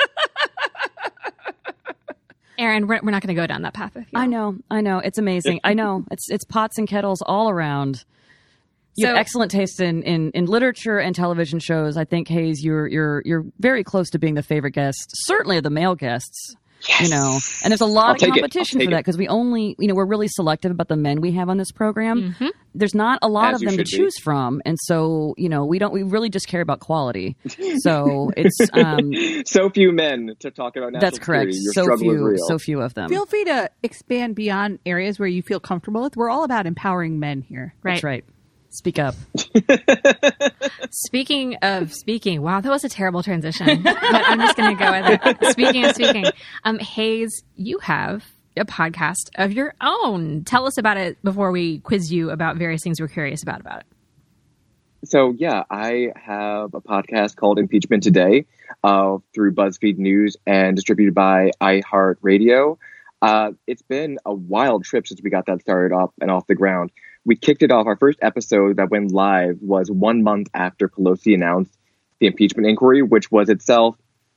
Aaron, we're not going to go down that path with you. I know. It's amazing. I know. It's pots and kettles all around. You have So- excellent taste in literature and television shows. I think, Hayes, you're very close to being the favorite guest, certainly of the male guests. Yes. And there's a lot I'll of take it. competition I'll for take that because we only, we're really selective about the men we have on this program. Mm-hmm. There's not a lot As of them to you should be. choose from, and so we really just care about quality. So it's So few men to talk about national that's correct. security. Your struggle is real. So few of them. Feel free to expand beyond areas where you feel comfortable with. We're all about empowering men here. Right. That's right. Speak up. Speaking of speaking, wow, that was a terrible transition. But I'm just going to go with it. Speaking of speaking, Hayes, you have a podcast of your own. Tell us about it before we quiz you about various things we're curious about it. So yeah, I have a podcast called Impeachment Today, through BuzzFeed News and distributed by iHeartRadio. It's been a wild trip since we got that started up and off the ground. We kicked it off. Our first episode that went live was 1 month after Pelosi announced the impeachment inquiry, which was itself,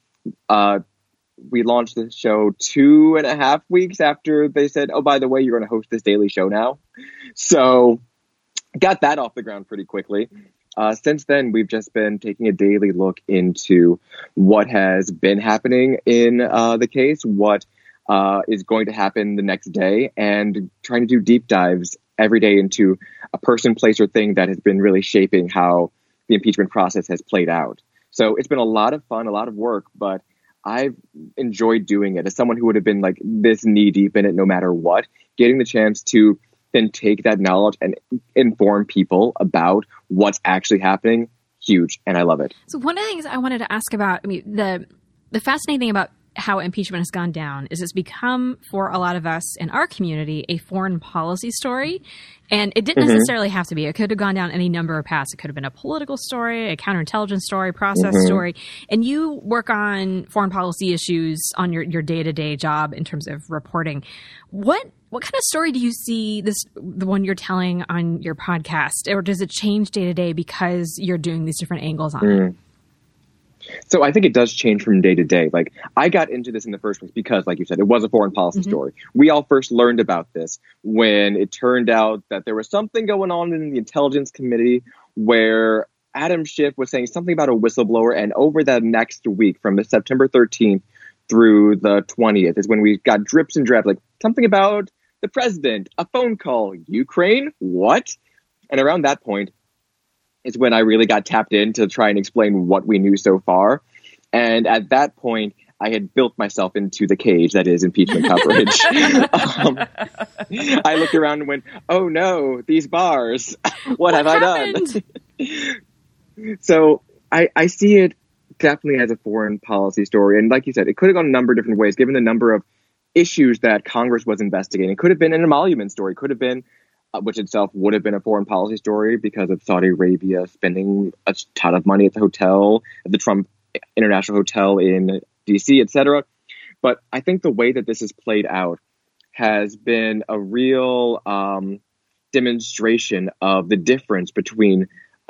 we launched the show 2.5 weeks after they said, oh, by the way, you're going to host this daily show now. So got that off the ground pretty quickly. Since then, we've just been taking a daily look into what has been happening in the case, what is going to happen the next day, and trying to do deep dives every day into a person, place, or thing that has been really shaping how the impeachment process has played out. So it's been a lot of fun, a lot of work, but I've enjoyed doing it as someone who would have been like this knee deep in it no matter what. Getting the chance to then take that knowledge and inform people about what's actually happening, huge, and I love it. So one of the things I wanted to ask about, the fascinating thing about how impeachment has gone down is it's become, for a lot of us in our community, a foreign policy story. And it didn't necessarily have to be. It could have gone down any number of paths. It could have been a political story, a counterintelligence story, process story. And you work on foreign policy issues on your day-to-day job in terms of reporting. What kind of story do you see the one you're telling on your podcast? Or does it change day to day because you're doing these different angles on it? So I think it does change from day to day. Like, I got into this in the first place because, like you said, it was a foreign policy story. We all first learned about this when it turned out that there was something going on in the Intelligence Committee where Adam Schiff was saying something about a whistleblower. And over the next week, from the September 13th through the 20th, is when we got drips and drabs, like something about the president, a phone call, Ukraine, what? And around that point is when I really got tapped in to try and explain what we knew so far. And at that point, I had built myself into the cage that is impeachment coverage. I looked around and went, oh no, these bars, what have happened? I done? So I see it definitely as a foreign policy story. And like you said, it could have gone a number of different ways, given the number of issues that Congress was investigating. It could have been an emolument story. It could have been, which itself would have been a foreign policy story because of Saudi Arabia spending a ton of money at the hotel, at the Trump International Hotel in DC, etc. But I think the way that this is played out has been a real demonstration of the difference between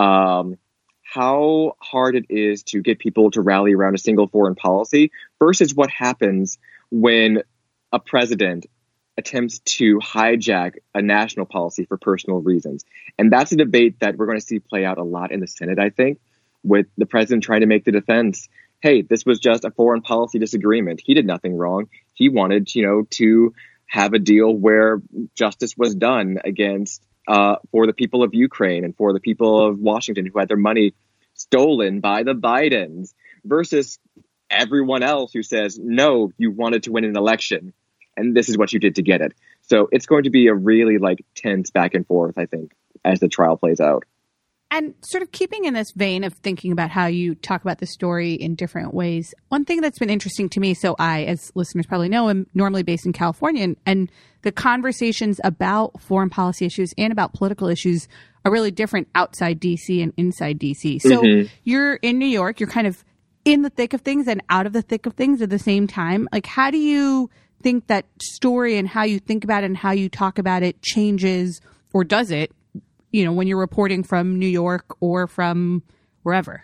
how hard it is to get people to rally around a single foreign policy versus what happens when a president attempts to hijack a national policy for personal reasons. And that's a debate that we're going to see play out a lot in the Senate, I think, with the president trying to make the defense, hey, this was just a foreign policy disagreement. He did nothing wrong. He wanted, to have a deal where justice was done against for the people of Ukraine and for the people of Washington who had their money stolen by the Bidens versus everyone else who says, no, you wanted to win an election. And this is what you did to get it. So it's going to be a really tense back and forth, I think, as the trial plays out. And sort of keeping in this vein of thinking about how you talk about the story in different ways, one thing that's been interesting to me, so I, as listeners probably know, am normally based in California, and the conversations about foreign policy issues and about political issues are really different outside D.C. and inside D.C. So you're in New York, you're kind of in the thick of things and out of the thick of things at the same time. How do you think that story and how you think about it and how you talk about it changes, or does it, when you're reporting from New York or from wherever?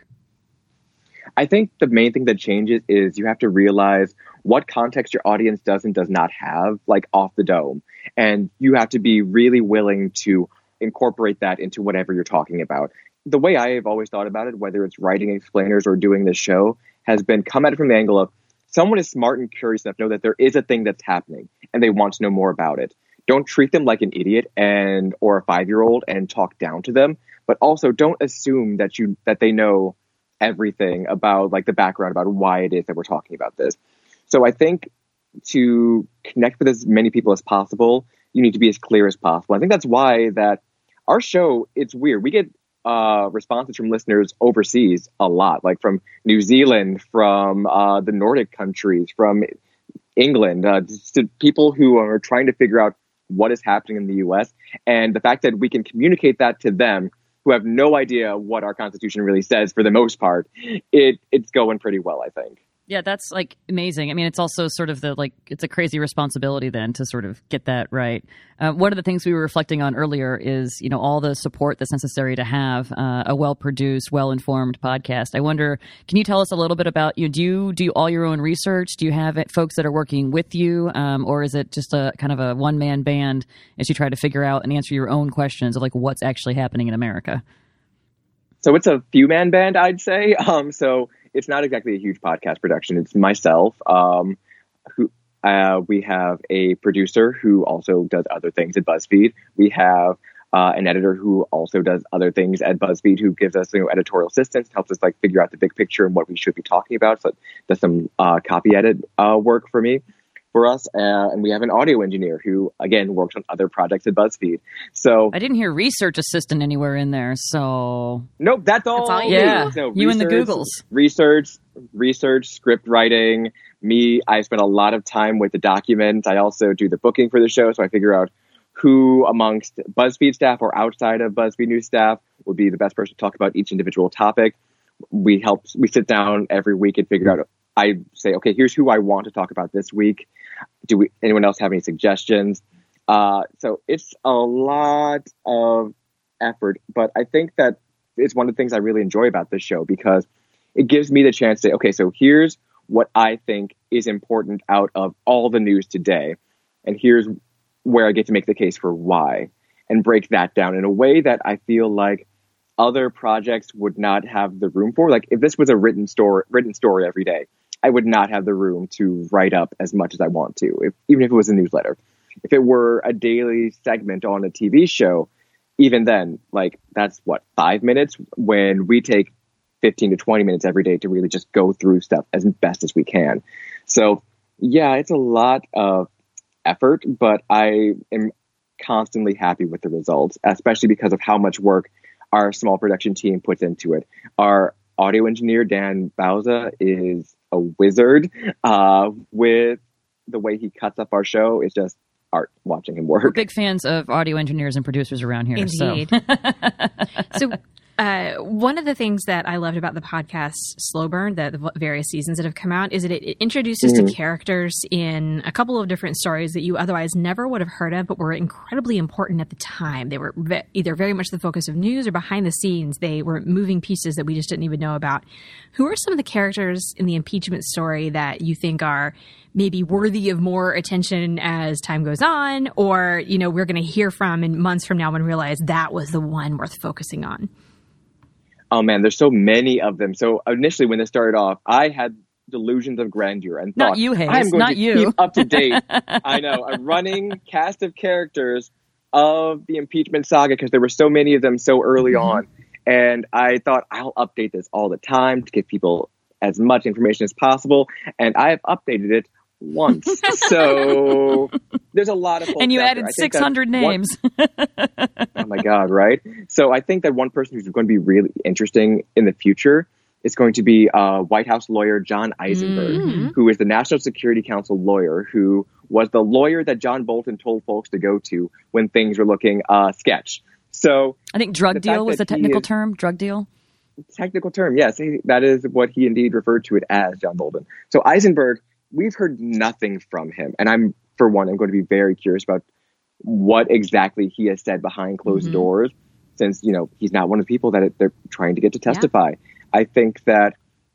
I think the main thing that changes is you have to realize what context your audience does and does not have, off the dome. And you have to be really willing to incorporate that into whatever you're talking about. The way I have always thought about it, whether it's writing explainers or doing this show, has been come at it from the angle of someone is smart and curious enough to know that there is a thing that's happening and they want to know more about it. Don't treat them like an idiot or a 5-year-old and talk down to them, but also don't assume that they know everything about the background about why it is that we're talking about this. So I think to connect with as many people as possible, you need to be as clear as possible. I think that's why that our show, it's weird. We get responses from listeners overseas a lot, from New Zealand, from the Nordic countries, from England, to people who are trying to figure out what is happening in the U.S. And the fact that we can communicate that to them who have no idea what our Constitution really says for the most part, it's going pretty well, I think. Yeah, that's amazing. I mean, it's also sort of it's a crazy responsibility then to sort of get that right. One of the things we were reflecting on earlier is, all the support that's necessary to have a well-produced, well-informed podcast. I wonder, can you tell us a little bit about do you do all your own research? Do you have folks that are working with you? Or is it just a kind of a one-man band as you try to figure out and answer your own questions of what's actually happening in America? So it's a few-man band, I'd say. So it's not exactly a huge podcast production. It's myself, we have a producer who also does other things at BuzzFeed. We have an editor who also does other things at BuzzFeed, who gives us editorial assistance, helps us figure out the big picture and what we should be talking about. So does some copy edit work for us. And we have an audio engineer who, again, works on other projects at BuzzFeed. So I didn't hear research assistant anywhere in there. So nope, that's all. Yeah, so you and the Googles. Research, script writing. Me, I spend a lot of time with the document. I also do the booking for the show, so I figure out who amongst BuzzFeed staff or outside of BuzzFeed News staff would be the best person to talk about each individual topic. We sit down every week and figure out. I say, okay, here's who I want to talk about this week. Anyone else have any suggestions? So it's a lot of effort, but I think that it's one of the things I really enjoy about this show because it gives me the chance to say, okay, so here's what I think is important out of all the news today. And here's where I get to make the case for why, and break that down in a way that I feel like other projects would not have the room for. Like, if this was a written story every day, I would not have the room to write up as much as I want to, even if it was a newsletter. If it were a daily segment on a TV show, even then, like, that's 5 minutes, when we take 15 to 20 minutes every day to really just go through stuff as best as we can. So yeah, it's a lot of effort, but I am constantly happy with the results, especially because of how much work our small production team puts into it. Our audio engineer, Dan Bauza, is a wizard with the way he cuts up our show. It's just art watching him work. We're big fans of audio engineers and producers around here. Indeed. So one of the things that I loved about the podcast Slow Burn, the various seasons that have come out, is that it introduces to characters in a couple of different stories that you otherwise never would have heard of, but were incredibly important at the time. They were either very much the focus of news or behind the scenes. They were moving pieces that we just didn't even know about. Who are some of the characters in the impeachment story that you think are maybe worthy of more attention as time goes on, or, you know, we're going to hear from in months from now and realize that was the one worth focusing on? Oh man, there's so many of them. So initially when this started off, I had delusions of grandeur and thought, not you, Hayes, I'm going not to you. keep up to date. I know, a running cast of characters of the impeachment saga, because there were so many of them so early on. And I thought, I'll update this all the time to give people as much information as possible. And I have updated it once. So there's a lot of folks and you out added there. I think 600 names. Oh my God, right? So I think that one person who's going to be really interesting in the future is going to be White House lawyer John Eisenberg, who is the National Security Council lawyer, who was the lawyer that John Bolton told folks to go to when things were looking sketch. So I think drug deal was the technical term. Drug deal? Technical term, yes. That is what he indeed referred to it as, John Bolton. So Eisenberg, we've heard nothing from him. And I'm going to be very curious about what exactly he has said behind closed doors, since, you know, he's not one of the people that they're trying to get to testify. I think that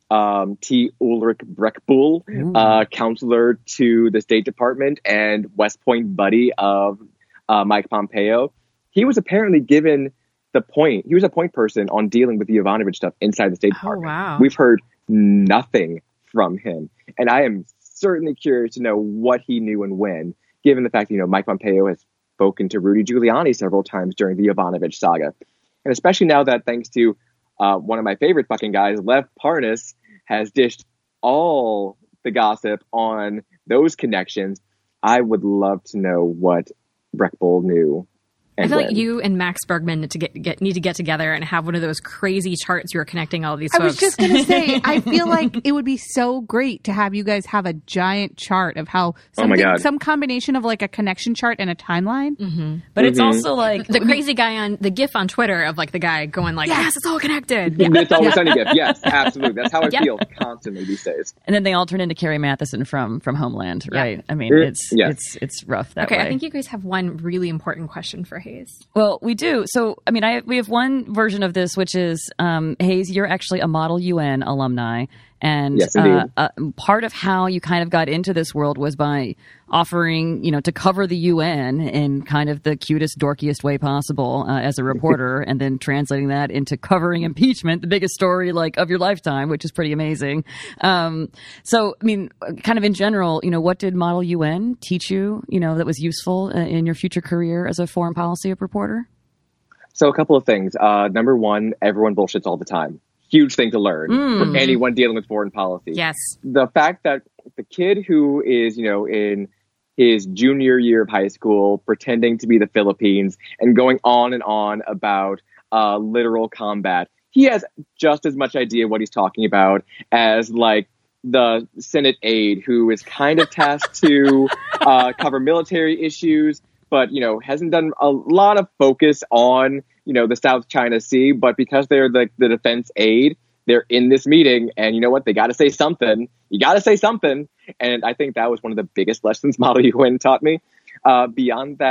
T. Ulrich Breckbull, counselor to the State Department and West Point buddy of Mike Pompeo, he was apparently given the point. He was a point person on dealing with the Yovanovitch stuff inside the State Department. Wow. We've heard nothing from him. And I am certainly curious to know what he knew and when, given the fact that, you know, Mike Pompeo has spoken to Rudy Giuliani several times during the Yovanovitch saga. And especially now that, thanks to one of my favorite fucking guys, Lev Parnas, has dished all the gossip on those connections, I would love to know what Breckbull knew. I feel like you and Max Bergman need to get together and have one of those crazy charts you were connecting all of these folks. I was just going to say, I feel like it would be so great to have you guys have a giant chart of how some combination of like a connection chart and a timeline. But it's also like the crazy guy on the GIF on Twitter of like the guy going like, yes, it's all connected. It's always on a GIF. Yes, absolutely. That's how I feel constantly these days. And then they all turn into Carrie Matheson from Homeland, right? I mean, it's rough that way. Okay, I think you guys have one really important question for Hayes. Well, we do. So, I mean, we have one version of this, which is, Hayes, you're actually a Model UN alumni. And yes, part of how you kind of got into this world was by offering, you know, to cover the UN in kind of the cutest, dorkiest way possible as a reporter, and then translating that into covering impeachment, the biggest story like of your lifetime, which is pretty amazing. So, I mean, kind of in general, you know, what did Model UN teach you, you know, that was useful in your future career as a foreign policy reporter? So a couple of things. Number one, everyone bullshits all the time. Huge thing to learn for anyone dealing with foreign policy. Yes. The fact that the kid who is, you know, in his junior year of high school, pretending to be the Philippines and going on and on about literal combat, he has just as much idea what he's talking about as like the Senate aide who is kind of tasked to cover military issues, but, you know, hasn't done a lot of focus on, you know, the South China Sea. But because they're the defense aide, they're in this meeting, and you know what? They got to say something. You got to say something. And I think that was one of the biggest lessons Model UN taught me. Beyond that,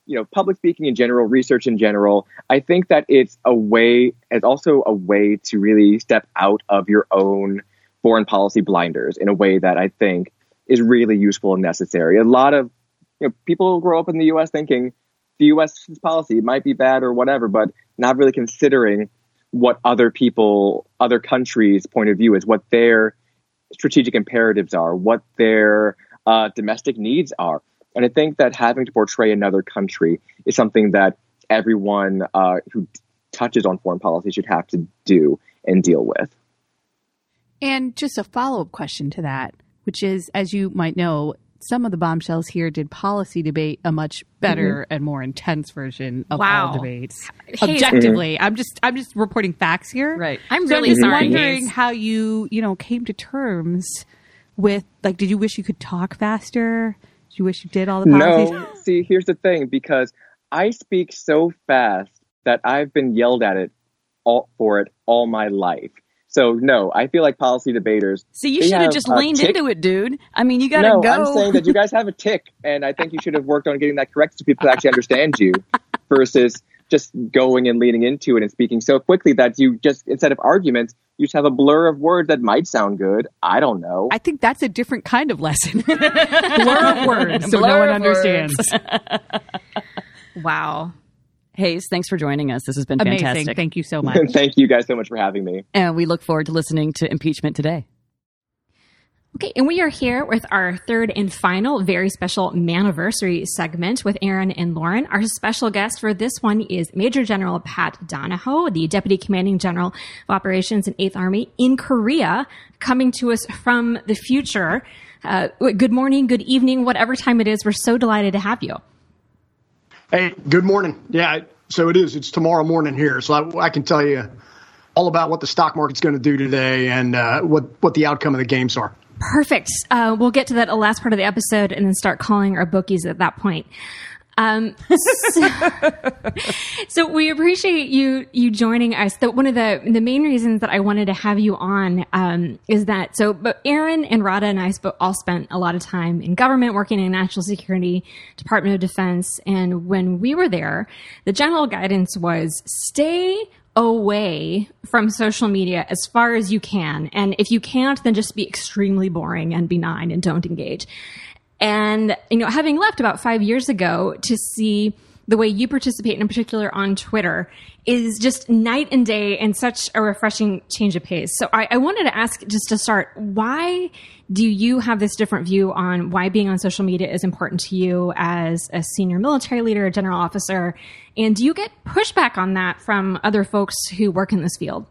public speaking in general, research in general, I think that it's also a way to really step out of your own foreign policy blinders in a way that I think is really useful and necessary. A lot of people grow up in the U.S. thinking the U.S. policy might be bad or whatever, but not really considering what other countries' point of view is, what their strategic imperatives are, what their domestic needs are. And I think that having to portray another country is something that everyone who touches on foreign policy should have to do and deal with. And just a follow-up question to that, which is, as you might know, some of the bombshells here did policy debate a much better and more intense version of all debates. Objectively, I'm just reporting facts here. Right. I'm So really I'm just sorry. wondering how you came to terms with, like, did you wish you could talk faster? Did you wish you did all the policies? No, see, here's the thing, because I speak so fast that I've been yelled at for it all my life. So, no, I feel like policy debaters... See, you should have just leaned into it, dude. I mean, you got to go. No, I'm saying that you guys have a tick, and I think you should have worked on getting that correct so people actually understand you, versus just going and leaning into it and speaking so quickly that you just, instead of arguments, you just have a blur of words that might sound good. I don't know. I think that's a different kind of lesson. Blur of words, so no one understands. Wow. Hayes, thanks for joining us. This has been Amazing. fantastic. Thank you so much. Thank you guys so much for having me. And we look forward to listening to Impeachment Today. Okay, and we are here with our third and final very special Maniversary segment with Aaron and Lauren. Our special guest for this one is Major General Pat Donahoe, the Deputy Commanding General of Operations in 8th Army in Korea, coming to us from the future. Good morning, good evening, whatever time it is. We're so delighted to have you. Hey, good morning. Yeah, so it is. It's tomorrow morning here. So I can tell you all about what the stock market's going to do today and what the outcome of the games are. Perfect. We'll get to that last part of the episode and then start calling our bookies at that point. So we appreciate you joining us. One of the main reasons that I wanted to have you on is that but Aaron and Radha and I all spent a lot of time in government working in national security, Department of Defense, and when we were there, the general guidance was stay away from social media as far as you can, and if you can't, then just be extremely boring and benign and don't engage. And, having left about 5 years ago to see the way you participate, in particular on Twitter, is just night and day and such a refreshing change of pace. So I wanted to ask, just to start, why do you have this different view on why being on social media is important to you as a senior military leader, a general officer? And do you get pushback on that from other folks who work in this field?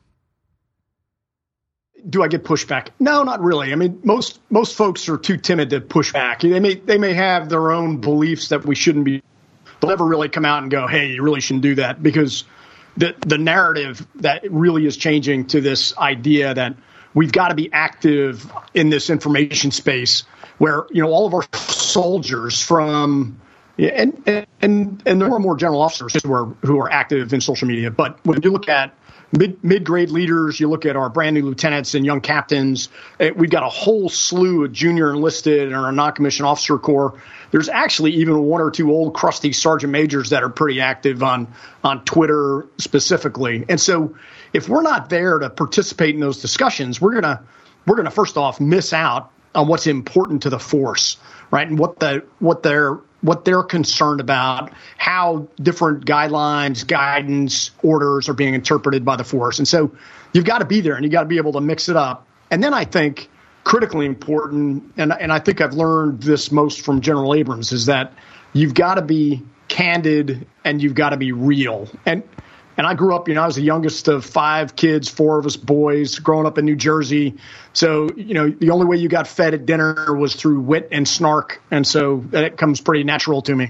Do I get pushback? No, not really. I mean, most folks are too timid to push back. They may have their own beliefs that we shouldn't be. They'll never really come out and go, "Hey, you really shouldn't do that," because the narrative that really is changing to this idea that we've got to be active in this information space, where all of our soldiers from and there are more general officers who are active in social media. But when you look at mid-grade leaders, you look at our brand new lieutenants and young captains, we've got a whole slew of junior enlisted and our non-commissioned officer corps. There's actually even one or two old crusty sergeant majors that are pretty active on Twitter specifically. And so if we're not there to participate in those discussions, we're gonna first off miss out on what's important to the force, right? And what they're concerned about, how different guidelines, guidance, orders are being interpreted by the force. And so you've got to be there and you got to be able to mix it up. And then I think critically important, and I think I've learned this most from General Abrams, is that you've got to be candid and you've got to be real. And I grew up, I was the youngest of 5 kids, 4 of us boys, growing up in New Jersey. So, the only way you got fed at dinner was through wit and snark. And so that comes pretty natural to me.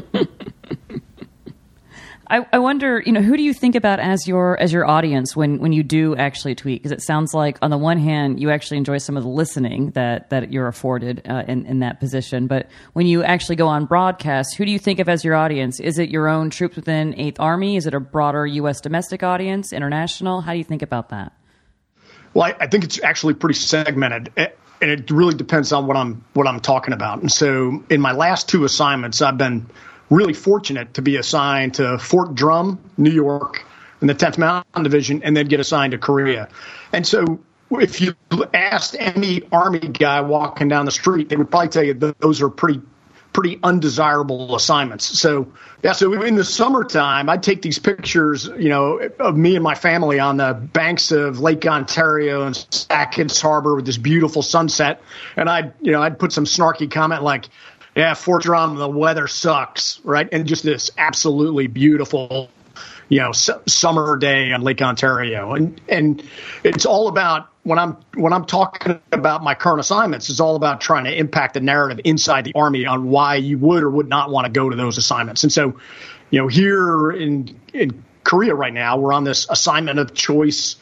I wonder, who do you think about as your audience when you do actually tweet? Because it sounds like on the one hand, you actually enjoy some of the listening that you're afforded in that position. But when you actually go on broadcast, who do you think of as your audience? Is it your own troops within 8th Army? Is it a broader U.S. domestic audience, international? How do you think about that? Well, I think it's actually pretty segmented. And it really depends on what I'm talking about. And so in my last 2 assignments, I've been really fortunate to be assigned to Fort Drum, New York, in the 10th Mountain Division, and then get assigned to Korea. And so if you asked any Army guy walking down the street, they would probably tell you those are pretty undesirable assignments. So in the summertime, I'd take these pictures, of me and my family on the banks of Lake Ontario and Atkins Harbor with this beautiful sunset. And I'd put some snarky comment like, yeah, Fort Drum, the weather sucks, right? And just this absolutely beautiful, summer day on Lake Ontario. And it's all about, when I'm talking about my current assignments, it's all about trying to impact the narrative inside the Army on why you would or would not want to go to those assignments. And so, here in Korea right now, we're on this assignment of choice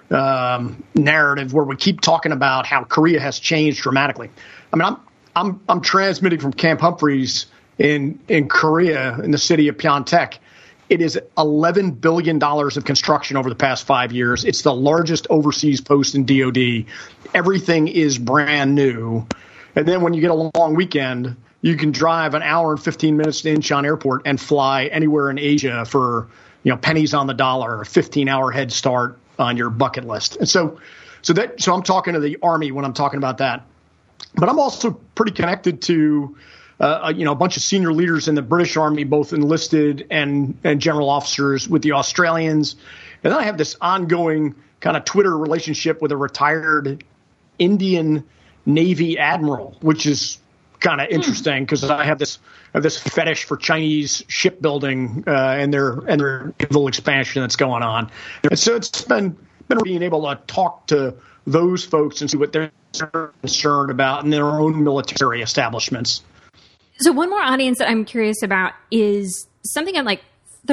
narrative where we keep talking about how Korea has changed dramatically. I mean, I'm transmitting from Camp Humphreys in Korea, in the city of Pyeongtaek. It is $11 billion of construction over the past 5 years. It's the largest overseas post in DoD. Everything is brand new. And then when you get a long weekend, you can drive an hour and 15 minutes to Incheon Airport and fly anywhere in Asia for pennies on the dollar, a 15-hour head start on your bucket list. And so I'm talking to the Army when I'm talking about that. But I'm also pretty connected to a bunch of senior leaders in the British Army, both enlisted and general officers, with the Australians. And then I have this ongoing kind of Twitter relationship with a retired Indian Navy admiral, which is kind of interesting because I have this fetish for Chinese shipbuilding and their naval expansion that's going on. And so it's been being able to talk to those folks and see what they're concerned about in their own military establishments. So one more audience that I'm curious about is something like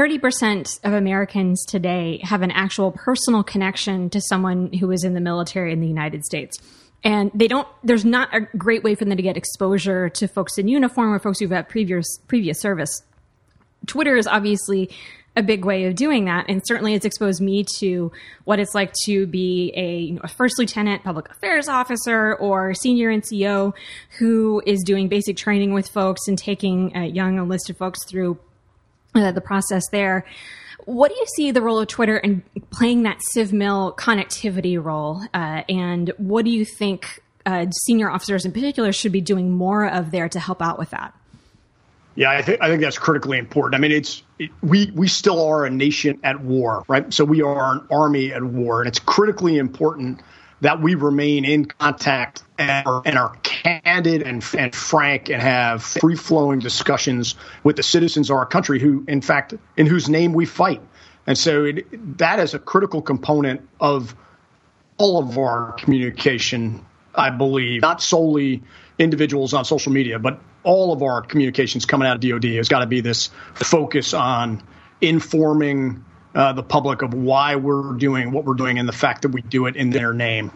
30% of Americans today have an actual personal connection to someone who is in the military in the United States. And there's not a great way for them to get exposure to folks in uniform or folks who've had previous service. Twitter is obviously a big way of doing that. And certainly it's exposed me to what it's like to be a first lieutenant public affairs officer or senior NCO who is doing basic training with folks and taking young enlisted folks through the process there. What do you see the role of Twitter in playing that CivMil connectivity role? And what do you think senior officers in particular should be doing more of there to help out with that? Yeah, I think that's critically important. I mean, we still are a nation at war, right? So we are an army at war, and it's critically important that we remain in contact and are candid and frank and have free-flowing discussions with the citizens of our country who, in fact, in whose name we fight. And so that is a critical component of all of our communication, I believe, not solely individuals on social media, but all of our communications coming out of DoD has got to be this focus on informing the public of why we're doing what we're doing and the fact that we do it in their name.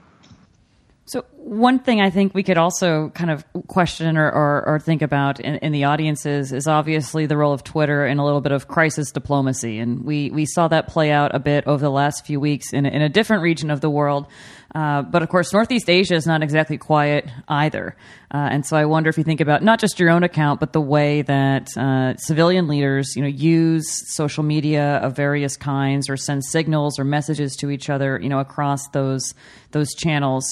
So one thing I think we could also kind of question or think about in the audiences is obviously the role of Twitter in a little bit of crisis diplomacy. And we saw that play out a bit over the last few weeks in a different region of the world. But of course, Northeast Asia is not exactly quiet either. And so I wonder if you think about not just your own account, but the way that civilian leaders, use social media of various kinds or send signals or messages to each other, across those channels.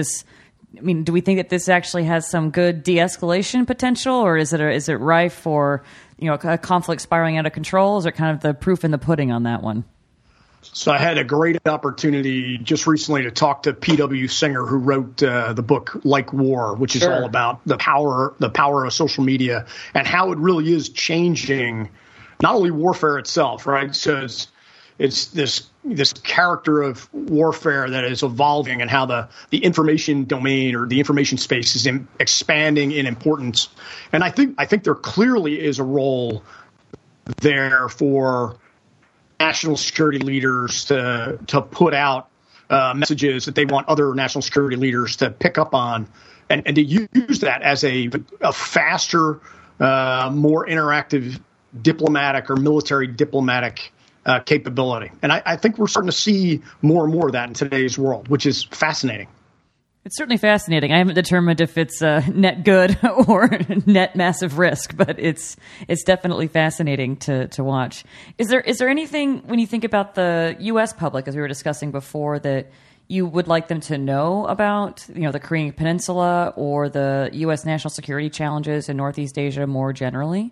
Do we think that this actually has some good de-escalation potential, or is it rife for, a conflict spiraling out of control? Is it kind of the proof in the pudding on that one? So I had a great opportunity just recently to talk to P.W. Singer, who wrote the book Like War, which is all about the power of social media and how it really is changing not only warfare itself, right? So it's this character of warfare that is evolving and how the information domain or the information space is expanding in importance. And I think there clearly is a role there for national security leaders to put out messages that they want other national security leaders to pick up on and to use that as a faster, more interactive diplomatic or military diplomatic capability. And I think we're starting to see more and more of that in today's world, which is fascinating. It's certainly fascinating. I haven't determined if it's net good or net massive risk, but it's definitely fascinating to watch. Is there anything, when you think about the U.S. public, as we were discussing before, that you would like them to know about, the Korean Peninsula or the U.S. national security challenges in Northeast Asia more generally?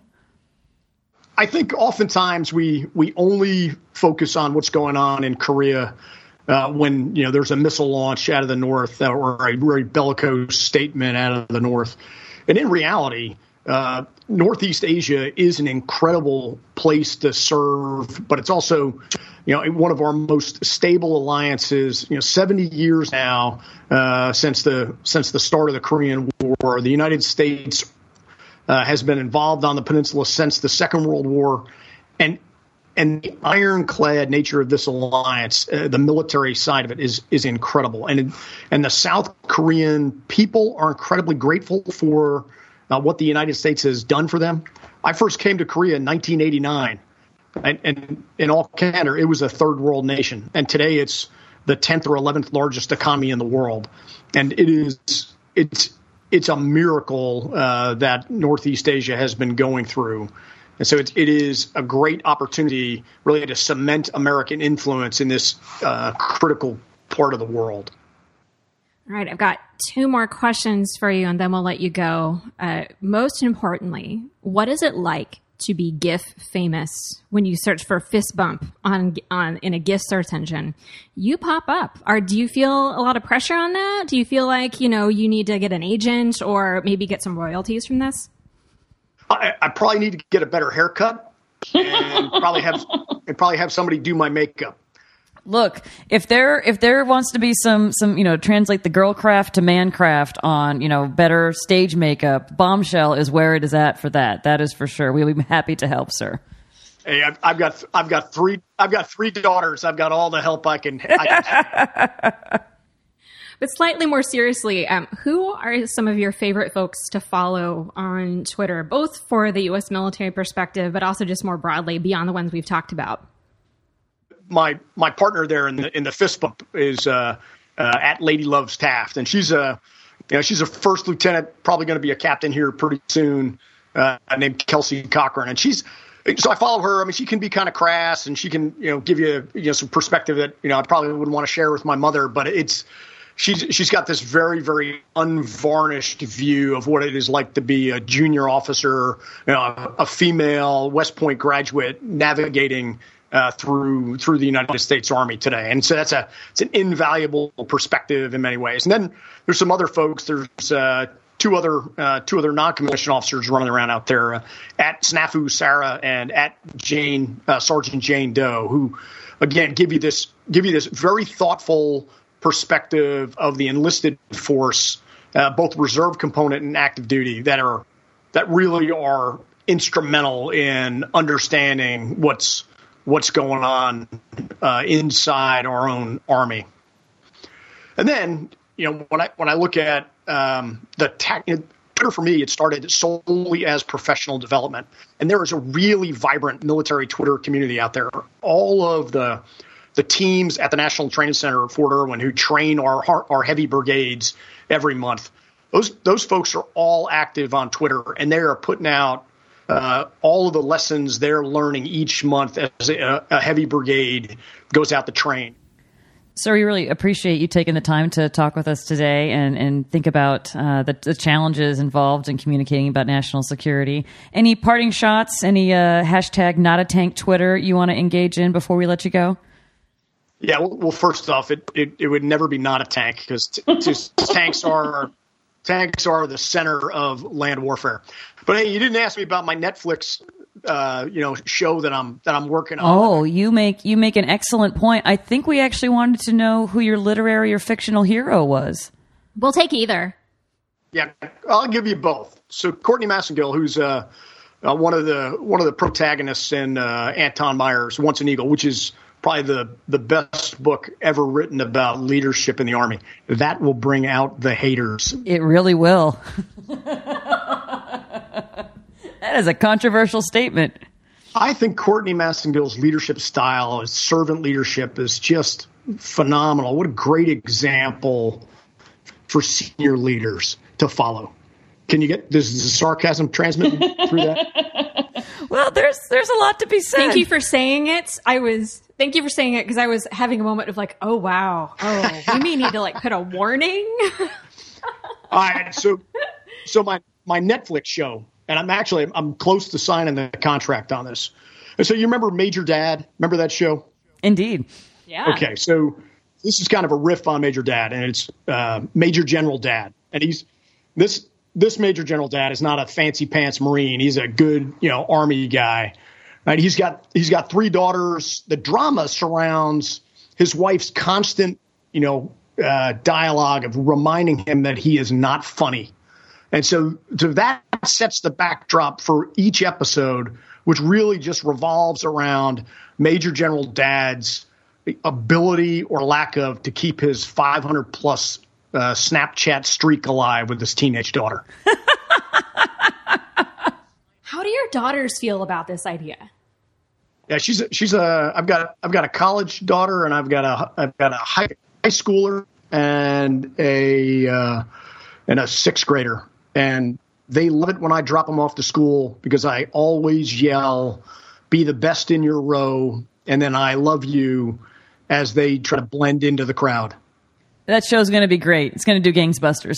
I think oftentimes we only focus on what's going on in Korea when there's a missile launch out of the north or a very bellicose statement out of the north. And in reality, Northeast Asia is an incredible place to serve, but it's also one of our most stable alliances. 70 years now since the start of the Korean War, the United States has been involved on the peninsula since the Second World War, and the ironclad nature of this alliance, the military side of it, is incredible. And the South Korean people are incredibly grateful for what the United States has done for them. I first came to Korea in 1989, and in all candor, it was a third world nation. And today it's the 10th or 11th largest economy in the world. And it's a miracle that Northeast Asia has been going through. And so it is a great opportunity really to cement American influence in this critical part of the world. All right, I've got two more questions for you, and then we'll let you go. Most importantly, what is it like to be GIF famous when you search for fist bump on in a GIF search engine? You pop up. Do you feel a lot of pressure on that? Do you feel like you need to get an agent or maybe get some royalties from this? I probably need to get a better haircut and probably have somebody do my makeup. Look, if there wants to be some translate the girl craft to man craft on better stage makeup, Bombshell is where it is at for that. That is for sure. We'll be happy to help, sir. Hey, I've got three daughters. I've got all the help I can. But slightly more seriously, who are some of your favorite folks to follow on Twitter, both for the U.S. military perspective, but also just more broadly beyond the ones we've talked about? My partner there in the fist bump is at Lady Loves Taft, and she's a first lieutenant, probably going to be a captain here pretty soon, named Kelsey Cochran, and so I follow her. I mean, she can be kind of crass, and she can give you some perspective that I probably wouldn't want to share with my mother, but she's got this very, very unvarnished view of what it is like to be a junior officer, a female West Point graduate navigating through the United States Army today. And so it's an invaluable perspective in many ways. And then there's some other folks. There's two other non-commissioned officers running around out there, at Snafu Sarah and at Sergeant Jane Doe, who again give you this very thoughtful perspective of the enlisted force, both reserve component and active duty, that really are instrumental in understanding what's going on inside our own Army. And then, when I look at Twitter, for me, it started solely as professional development. And there is a really vibrant military Twitter community out there. All of the teams at the National Training Center at Fort Irwin who train our heavy brigades every month, those folks are all active on Twitter, and they are putting out all of the lessons they're learning each month as a heavy brigade goes out to train. So we really appreciate you taking the time to talk with us today and think about the challenges involved in communicating about national security. Any parting shots, any hashtag not a tank Twitter you want to engage in before we let you go? Yeah, well, first off, it would never be not a tank, because tanks are the center of land warfare. But hey, you didn't ask me about my Netflix show that I'm working on. Oh, you make an excellent point. I think we actually wanted to know who your literary or fictional hero was. We'll take either. Yeah, I'll give you both. So Courtney Massengill, who's one of the protagonists in Anton Meyer's Once an Eagle, which is probably the best book ever written about leadership in the Army. That will bring out the haters. It really will. That is a controversial statement. I think Courtney Massengill's leadership style, his servant leadership, is just phenomenal. What a great example for senior leaders to follow. Can you get this? Is sarcasm transmitted through that? Well, there's a lot to be said. Thank you for saying it. Thank you for saying it because I was having a moment of like, oh wow, we may need to like put a warning. All right, so my Netflix show, and I'm close to signing the contract on this. And so you remember Major Dad? Remember that show? Indeed. Yeah. Okay, so this is kind of a riff on Major Dad, and it's Major General Dad, and this Major General Dad is not a fancy pants Marine. He's a good, Army guy. Right? He's got 3 daughters. The drama surrounds his wife's constant, dialogue of reminding him that he is not funny. And so that sets the backdrop for each episode, which really just revolves around Major General Dad's ability or lack of to keep his 500 plus Snapchat streak alive with his teenage daughter. How do your daughters feel about this idea? Yeah, I've got a college daughter, and I've got a high schooler and a 6th grader, and they love it when I drop them off to school because I always yell, "Be the best in your row," and then "I love you," as they try to blend into the crowd. That show's going to be great. It's going to do gangbusters.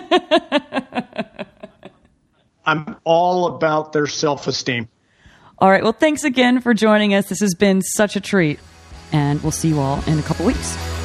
I'm all about their self-esteem. All right. Well, thanks again for joining us. This has been such a treat, and we'll see you all in a couple weeks.